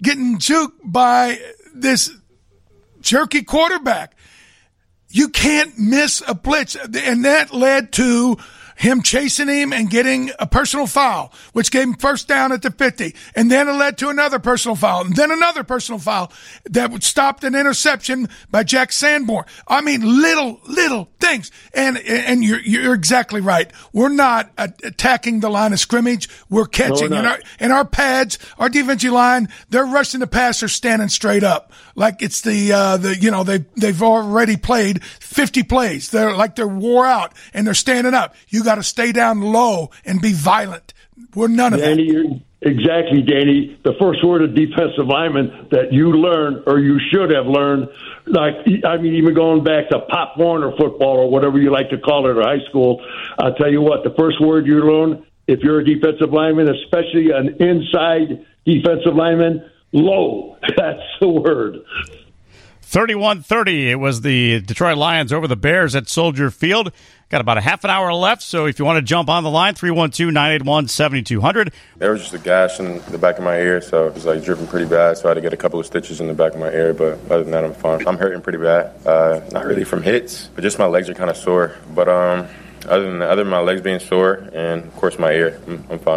getting juked by this jerky quarterback. You can't miss a blitz. And that led to him chasing him and getting a personal foul, which gave him first down at the 50. And then it led to another personal foul, and then another personal foul that stopped an interception by Jack Sanborn. I mean, little things. And you're exactly right. We're not attacking the line of scrimmage. We're catching. No, and our pads, our defensive line, they're rushing the passer standing straight up. Like it's they've already played 50 plays. They're wore out and they're standing up. You got to stay down low and be violent. We're none of that. Exactly, Danny. The first word of defensive lineman that you learn, or you should have learned, even going back to Pop Warner football or whatever you like to call it, or high school, I'll tell you what, the first word you learn, if you're a defensive lineman, especially an inside defensive lineman, low. That's the word. 31-30, it was the Detroit Lions over the Bears at Soldier Field. Got about a half an hour left, so if you want to jump on the line, 312-981-7200. There was just a gash in the back of my ear, so it was dripping pretty bad, so I had to get a couple of stitches in the back of my ear, but other than that, I'm fine. I'm hurting pretty bad. Not really from hits, but just my legs are kind of sore. But other than my legs being sore and, of course, my ear, I'm fine.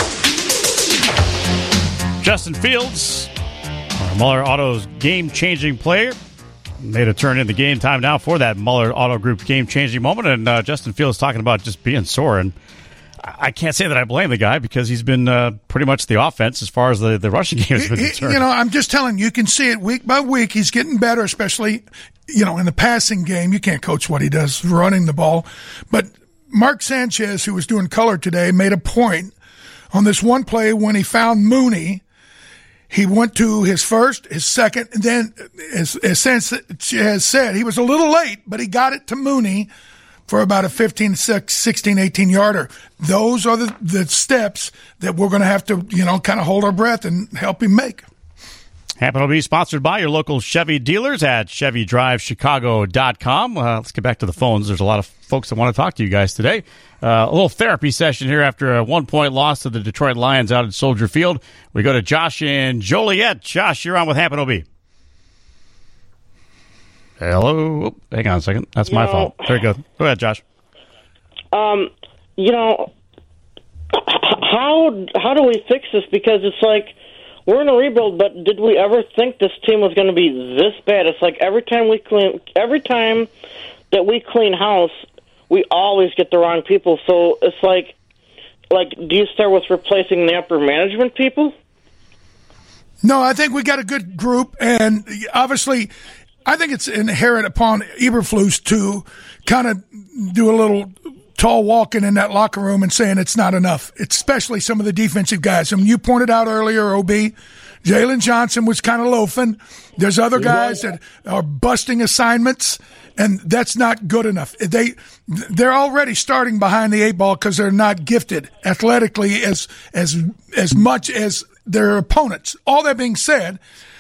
Justin Fields, Muller Auto's game-changing player, made a turn in the game time now for that Muller Auto Group game-changing moment, and Justin Fields talking about just being sore, and I can't say that I blame the guy because he's been pretty much the offense as far as the rushing game has been concerned. I'm just telling you can see it week by week. He's getting better, especially, in the passing game. You can't coach what he does running the ball. But Mark Sanchez, who was doing color today, made a point on this one play when he found Mooney. He went to his first, his second, and then, as Sanchez said, he was a little late, but he got it to Mooney for about a 15, 16, 18-yarder. Those are the steps that we're going to have to, kind of hold our breath and help him make. Happen to be sponsored by your local Chevy dealers at ChevyDriveChicago.com. Let's get back to the phones. There's a lot of folks that want to talk to you guys today. A little therapy session here after a 1-point loss to the Detroit Lions out at Soldier Field. We go to Josh in Joliet. Josh, you're on with Happen OB. Hello. Oh, hang on a second. That's my fault. Very good. Go ahead, Josh. How do we fix this? Because it's like we're in a rebuild, but did we ever think this team was going to be this bad? It's like every time that we clean house, we always get the wrong people. So it's like, do you start with replacing the upper management people? No, I think we got a good group, and obviously, I think it's inherent upon Eberflus to kind of do a little tall walking in that locker room and saying it's not enough, especially some of the defensive guys. I mean, you pointed out earlier, OB, Jalen Johnson was kind of loafing. There's other guys that are busting assignments, and that's not good enough. They're already starting behind the eight ball because they're not gifted athletically as much as their opponents. All that being said,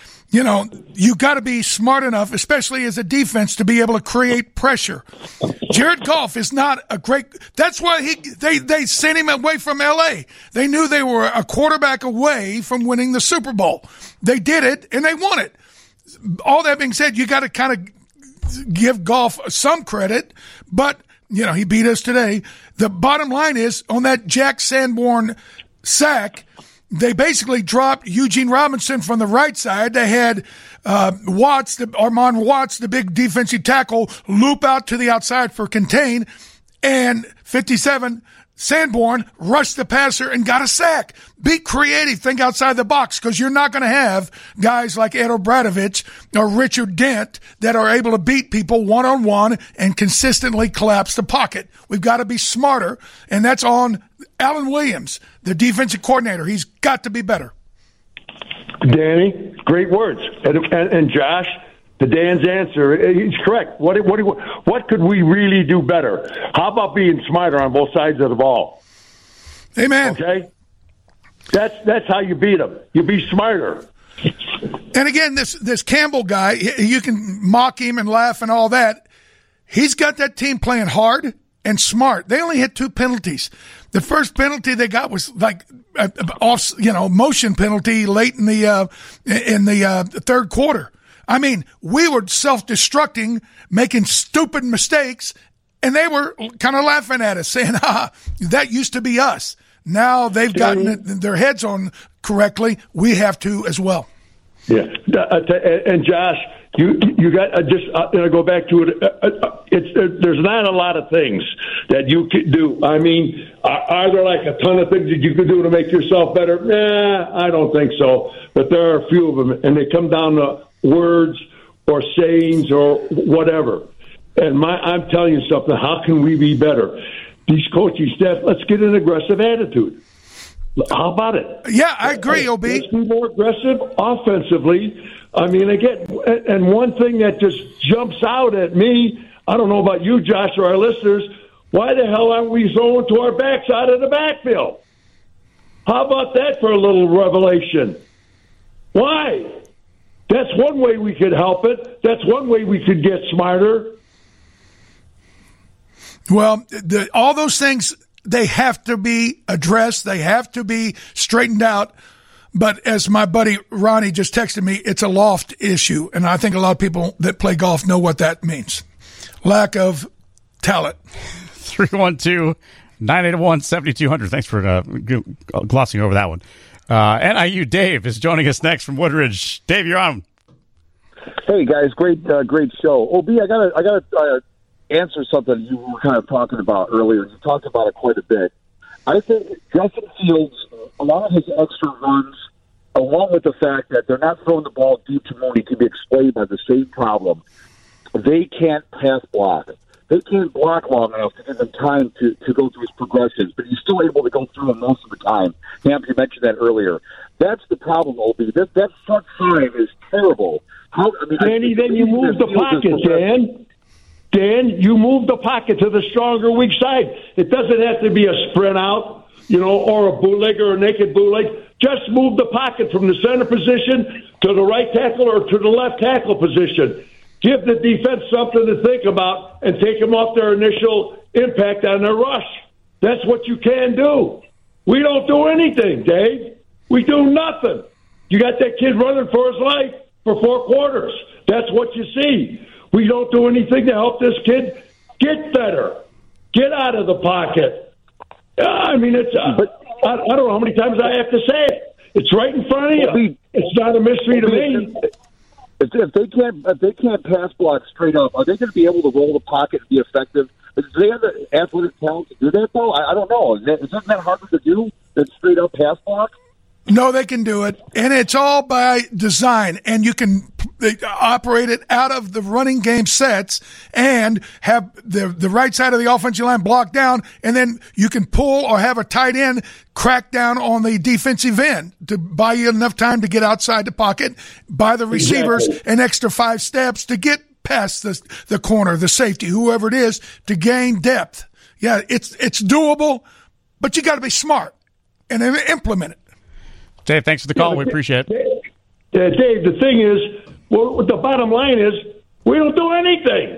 you got to be smart enough, especially as a defense, to be able to create pressure. Jared Goff is not a great. That's why they sent him away from L.A. They knew they were a quarterback away from winning the Super Bowl. They did it, and they won it. All that being said, you got to kind of give Goff some credit, but he beat us today. The bottom line is on that Jack Sanborn sack, they basically dropped Eugene Robinson from the right side. They had Armand Watts, the big defensive tackle, loop out to the outside for contain, and 57, Sanborn rushed the passer and got a sack. Be creative. Think outside the box, because you're not going to have guys like Ed Obradovich or Richard Dent that are able to beat people one-on-one and consistently collapse the pocket. We've got to be smarter, and that's on Alan Williams, the defensive coordinator. He's got to be better. Danny, great words. And Josh, to Dan's answer, he's correct. What could we really do better? How about being smarter on both sides of the ball? Amen. Okay? That's how you beat them. You be smarter. And again, this Campbell guy, you can mock him and laugh and all that. He's got that team playing hard, and smart. They only hit 2 penalties. The first penalty they got was like motion penalty late in the third quarter. I mean, we were self-destructing, making stupid mistakes, and they were kind of laughing at us, saying, that used to be us. Now they've gotten their heads on correctly. We have to as well. Yeah. And Josh, you got I go back to it. There's not a lot of things that you could do. I mean, are there like a ton of things that you could do to make yourself better? I don't think so. But there are a few of them, and they come down to words or sayings or whatever. And I'm telling you something. How can we be better? These coaching staff, let's get an aggressive attitude. How about it? Yeah, I agree, OB. Let's be more aggressive offensively. I mean, again, and one thing that just jumps out at me, I don't know about you, Josh, or our listeners, why the hell aren't we throwing to our backs out of the backfield? How about that for a little revelation? Why? That's one way we could help it. That's one way we could get smarter. Well, all those things, they have to be addressed. They have to be straightened out. But as my buddy Ronnie just texted me, it's a loft issue. And I think a lot of people that play golf know what that means. Lack of talent. 312-981-7200. Thanks for glossing over that one. NIU Dave is joining us next from Woodridge. Dave, you're on. Hey, guys. Great show. OB, I gotta answer something you were kind of talking about earlier. You talked about it quite a bit. I think Justin Fields, a lot of his extra runs, along with the fact that they're not throwing the ball deep to Mooney, can be explained by the same problem. They can't pass block. They can't block long enough to give him time to go through his progressions, but he's still able to go through them most of the time. Hamp, you mentioned that earlier. That's the problem, OB. That front five is terrible. Danny, then you move the pocket, Dan. Dan, you move the pocket to the stronger weak side. It doesn't have to be a sprint out, or a bootleg or a naked bootleg. Just move the pocket from the center position to the right tackle or to the left tackle position. Give the defense something to think about and take them off their initial impact on their rush. That's what you can do. We don't do anything, Dave. We do nothing. You got that kid running for his life for 4 quarters. That's what you see. We don't do anything to help this kid get better, get out of the pocket. I mean, I don't know how many times I have to say it. It's right in front of you. It's not a mystery to me. If they can't pass block straight up, are they going to be able to roll the pocket and be effective? Do they have the athletic talent to do that, though? I don't know. Isn't that harder to do than straight up pass block? No, they can do it, and it's all by design, and you can operate it out of the running game sets and have the right side of the offensive line blocked down, and then you can pull or have a tight end crack down on the defensive end to buy you enough time to get outside the pocket, by the receivers an extra 5 steps to get past the corner, the safety, whoever it is, to gain depth. Yeah, it's doable, but you got to be smart and implement it. Dave, thanks for the call. We appreciate it. Dave, the thing is, the bottom line is, we don't do anything.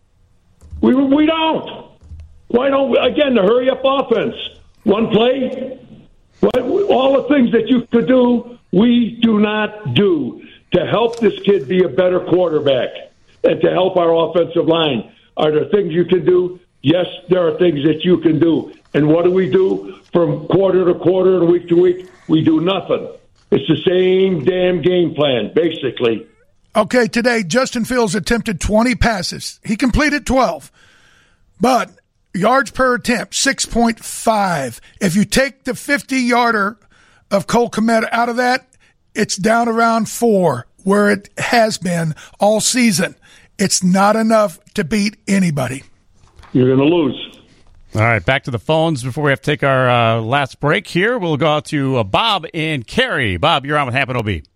We don't. Why don't we, again, the hurry-up offense? One play? All the things that you could do, we do not do to help this kid be a better quarterback and to help our offensive line. Are there things you can do? Yes, there are things that you can do. And what do we do from quarter to quarter and week to week? We do nothing. It's the same damn game plan, basically. Okay, today, Justin Fields attempted 20 passes. He completed 12. But yards per attempt, 6.5. If you take the 50-yarder of Cole Kmet out of that, it's down around 4, where it has been all season. It's not enough to beat anybody. You're going to lose. All right, back to the phones before we have to take our last break here. We'll go out to Bob in Cary. Bob, you're on with Happen OB.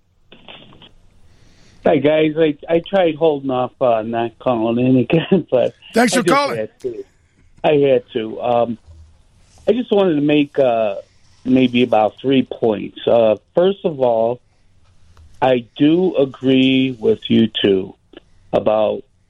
Hi, guys. I tried holding off not calling in again, but thanks for calling. I had to. I just wanted to make maybe about 3 points. First of all, I do agree with you two about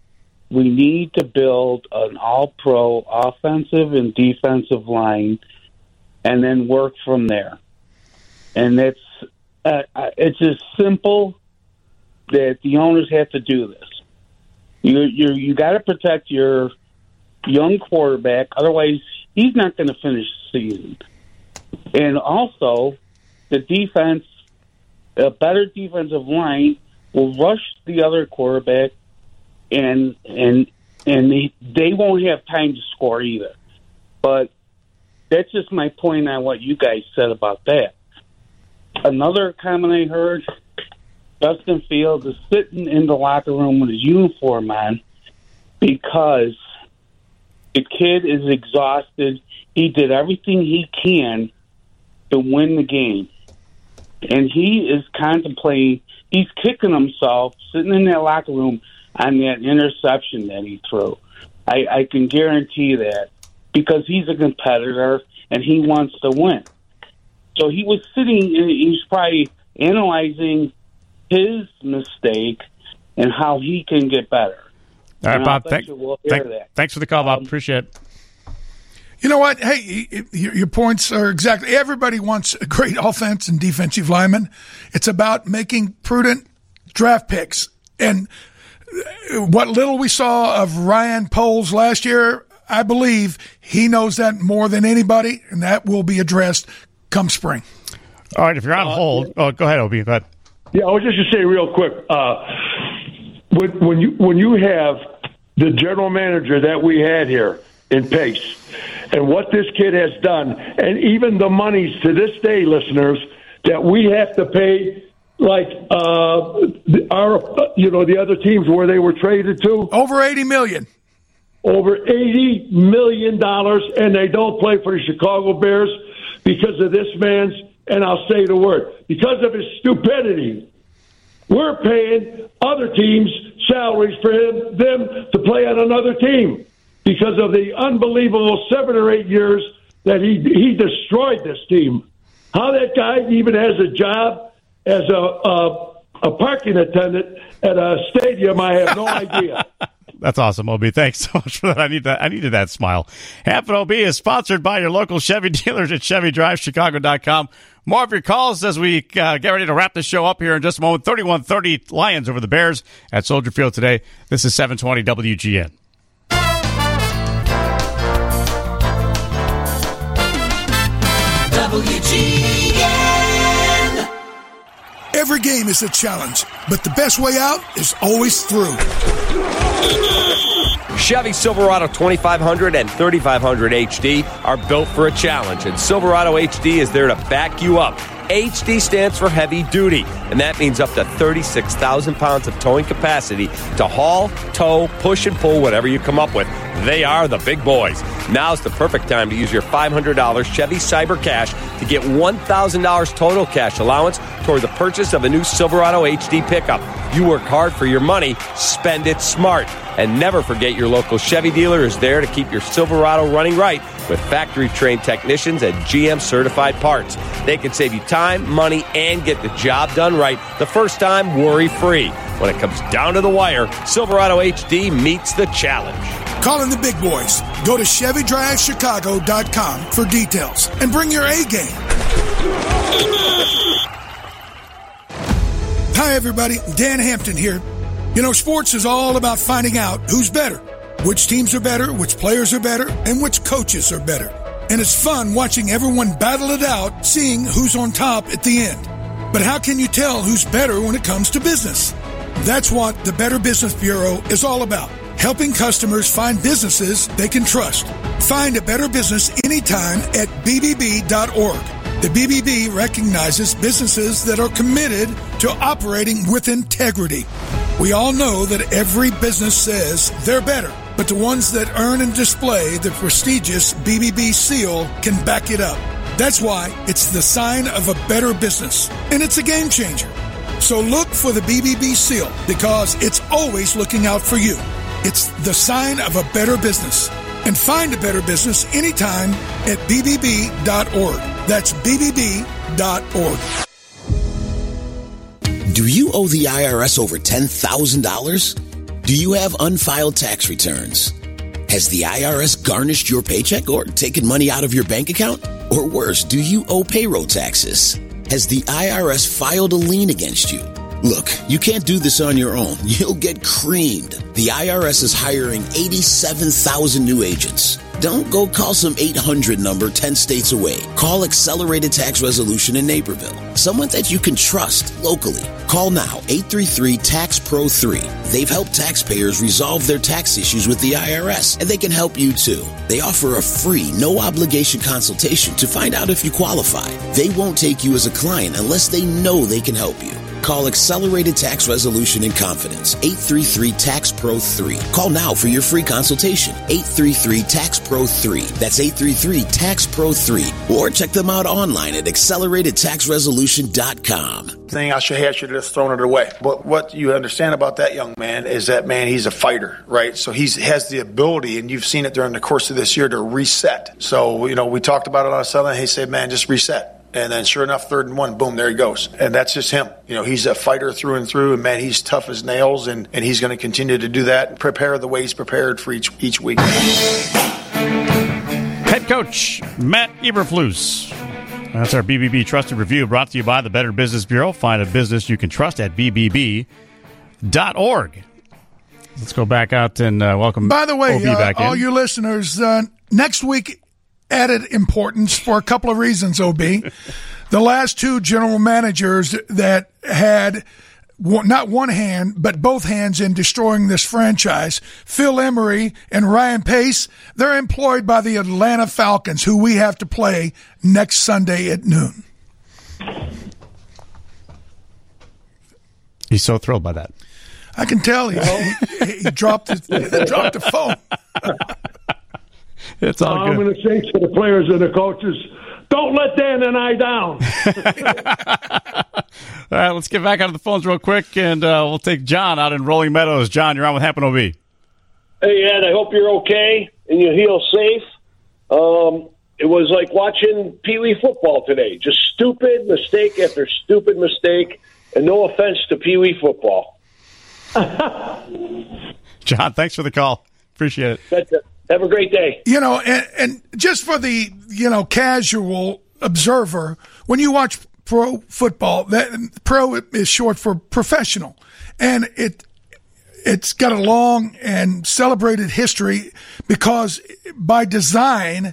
we need to build an all-pro offensive and defensive line and then work from there. And it's as simple that the owners have to do this. You got to protect your young quarterback, otherwise he's not going to finish the season. And also, the defense, a better defensive line will rush the other quarterback, and they won't have time to score either. But that's just my point on what you guys said about that. Another comment I heard, Justin Fields is sitting in the locker room with his uniform on because the kid is exhausted. He did everything he can to win the game. And he is contemplating, he's kicking himself, sitting in that locker room on that interception that he threw. I can guarantee that, because he's a competitor and he wants to win. So he was sitting, and he's probably analyzing his mistake and how he can get better. All right, and Bob, thanks for the call, Bob. Appreciate it. You know what? Hey, your points are exactly. Everybody wants a great offense and defensive lineman. It's about making prudent draft picks. And what little we saw of Ryan Poles last year, I believe he knows that more than anybody, and that will be addressed come spring. All right, if you're on hold, go ahead, Obi. Go ahead. Yeah, I was just going to say real quick, when you have the general manager that we had here in Pace, and what this kid has done, and even the monies to this day, listeners, that we have to pay, like the other teams where they were traded to, over $80 million. Over $80 million, and they don't play for the Chicago Bears because of this man's, and I'll say the word, because of his stupidity. We're paying other teams salaries for them to play on another team because of the unbelievable 7 or 8 years that he destroyed this team. How that guy even has a job as a parking attendant at a stadium, I have no idea. That's awesome, OB. Thanks so much for that. I needed that smile. Hampton OB is sponsored by your local Chevy dealers at ChevyDriveChicago.com. More of your calls as we get ready to wrap the show up here in just a moment. 31-30 Lions over the Bears at Soldier Field today. This is 720 WGN. WGN. Every game is a challenge, but the best way out is always through. Chevy Silverado 2500 and 3500 HD are built for a challenge, and Silverado HD is there to back you up. HD stands for heavy duty, and that means up to 36,000 pounds of towing capacity to haul, tow, push, and pull whatever you come up with. They are the big boys. Now's the perfect time to use your $500 Chevy Cyber Cash to get $1,000 total cash allowance toward the purchase of a new Silverado HD pickup. You work hard for your money, spend it smart. And never forget your local Chevy dealer is there to keep your Silverado running right with factory-trained technicians and GM-certified parts. They can save you time, money, and get the job done right the first time, worry-free. When it comes down to the wire, Silverado HD meets the challenge. Calling the big boys. Go to ChevyDriveChicago.com for details and bring your A game. Hi, everybody. Dan Hampton here. You know, sports is all about finding out who's better, which teams are better, which players are better, and which coaches are better. And it's fun watching everyone battle it out, seeing who's on top at the end. But how can you tell who's better when it comes to business? That's what the Better Business Bureau is all about. Helping customers find businesses they can trust. Find a better business anytime at BBB.org. The BBB recognizes businesses that are committed to operating with integrity. We all know that every business says they're better, but the ones that earn and display the prestigious BBB seal can back it up. That's why it's the sign of a better business, and it's a game changer. So look for the BBB seal because it's always looking out for you. It's the sign of a better business. And find a better business anytime at BBB.org. That's BBB.org. Do you owe the IRS over $10,000? Do you have unfiled tax returns? Has the IRS garnished your paycheck or taken money out of your bank account? Or worse, do you owe payroll taxes? Has the IRS filed a lien against you? Look, you can't do this on your own. You'll get creamed. The IRS is hiring 87,000 new agents. Don't go call some 800 number 10 states away. Call Accelerated Tax Resolution in Naperville. Someone that you can trust locally. Call now, 833-TAX-PRO-3. They've helped taxpayers resolve their tax issues with the IRS, and they can help you too. They offer a free, no-obligation consultation to find out if you qualify. They won't take you as a client unless they know they can help you. Call Accelerated Tax Resolution in confidence, 833-TAX-PRO-3. Call now for your free consultation, 833-TAX-PRO-3. That's 833-TAX-PRO-3. Or check them out online at acceleratedtaxresolution.com. Thing I should have just thrown it away. But what you understand about that young man is that, man, he's a fighter, right? So he has the ability, and you've seen it during the course of this year, to reset. So, we talked about it on Sunday. He said, man, just reset. And then sure enough, 3rd and 1, boom, there he goes. And that's just him. He's a fighter through and through, and man, he's tough as nails, and he's going to continue to do that and prepare the way he's prepared for each week. Head coach Matt Eberflus. That's our BBB Trusted Review, brought to you by the Better Business Bureau. Find a business you can trust at BBB.org. Let's go back out and welcome By the way, OB back all in. you listeners, next week added importance for a couple of reasons, OB. The last 2 general managers that had not one hand, but both hands in destroying this franchise, Phil Emery and Ryan Pace, they're employed by the Atlanta Falcons, who we have to play next Sunday at noon. He's so thrilled by that. I can tell he dropped the phone. It's all good. I'm going to say to the players and the coaches, don't let Dan and I down. All right, let's get back out of the phones real quick, and we'll take John out in Rolling Meadows. John, you're on with Happen OB. Hey, Ed, I hope you're okay and you heal safe. It was like watching Pee Wee football today. Just stupid mistake after stupid mistake, and no offense to Pee Wee football. John, thanks for the call. Appreciate it. That's it. Have a great day. And just for the, casual observer, when you watch pro football, that pro is short for professional. And it's got a long and celebrated history because by design,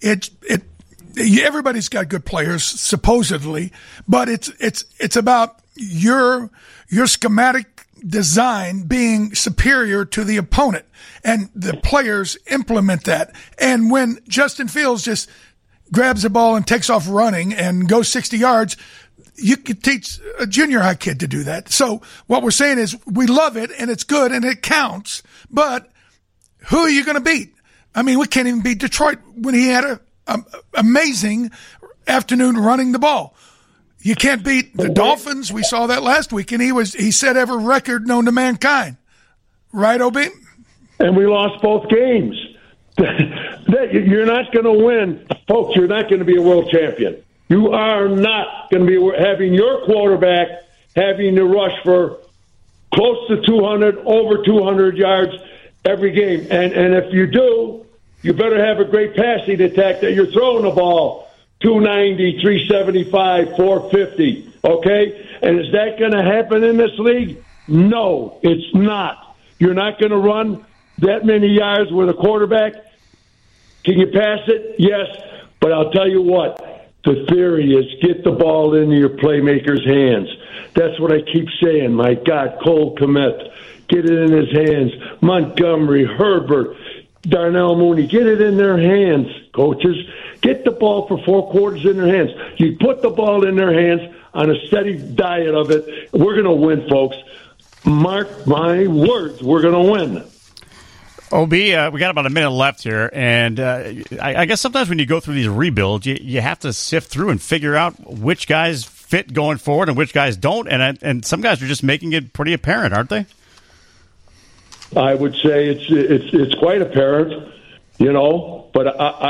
everybody's got good players, supposedly, but it's about your schematic design being superior to the opponent, and the players implement that. And when Justin Fields just grabs the ball and takes off running and goes 60 yards, you could teach a junior high kid to do that. So what we're saying is we love it and it's good and it counts, but who are you going to beat? I mean, we can't even beat Detroit when he had a amazing afternoon running the ball. You can't beat the Dolphins. We saw that last week, and he set every record known to mankind. Right, OB? And we lost both games. You're not going to win. Folks, you're not going to be a world champion. You are not going to be having your quarterback having to rush for close to 200, over 200 yards every game. And if you do, you better have a great passing attack that you're throwing the ball 290, 375, 450, okay? And is that going to happen in this league? No, it's not. You're not going to run that many yards with a quarterback. Can you pass it? Yes. But I'll tell you what, the theory is get the ball into your playmakers' hands. That's what I keep saying. My God, Cole Kmet, get it in his hands. Montgomery, Herbert, Darnell Mooney, get it in their hands, coaches. Get the ball for 4 quarters in their hands. You put the ball in their hands on a steady diet of it. We're going to win, folks. Mark my words, we're going to win. OB, we got about a minute left here, and I guess sometimes when you go through these rebuilds, you have to sift through and figure out which guys fit going forward and which guys don't, and some guys are just making it pretty apparent, aren't they? I would say it's quite apparent, you know. But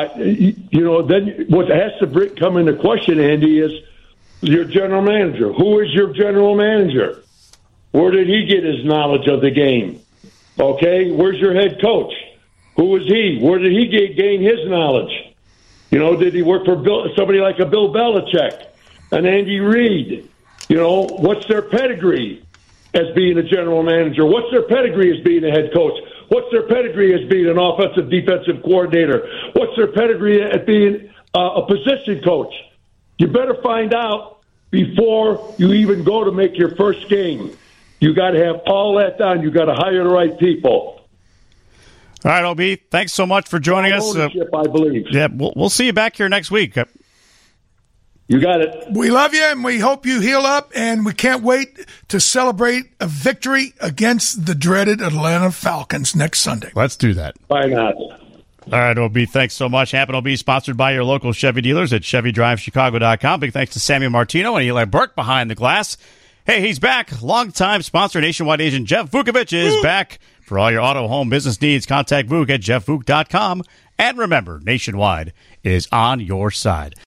then what has to come into question, Andy, is your general manager. Who is your general manager? Where did he get his knowledge of the game? Okay, where's your head coach? Who was he? Where did he gain his knowledge? Did he work for somebody like a Bill Belichick, an Andy Reid? What's their pedigree as being a general manager? What's their pedigree as being a head coach? What's their pedigree as being an offensive defensive coordinator? What's their pedigree at being a position coach? You better find out before you even go to make your first game. You got to have all that done. You got to hire the right people. All right, OB, thanks so much for joining us. Ownership, I believe. Yeah, we'll see you back here next week. You got it. We love you, and we hope you heal up, and we can't wait to celebrate a victory against the dreaded Atlanta Falcons next Sunday. Let's do that. Why not? All right, OB, thanks so much. Happen OB, sponsored by your local Chevy dealers at ChevyDriveChicago.com. Big thanks to Samuel Martino and Eli Burke behind the glass. Hey, he's back. Longtime sponsor, Nationwide agent Jeff Vukovich is back. For all your auto, home, business needs, contact Vuk at JeffVuk.com. And remember, Nationwide is on your side.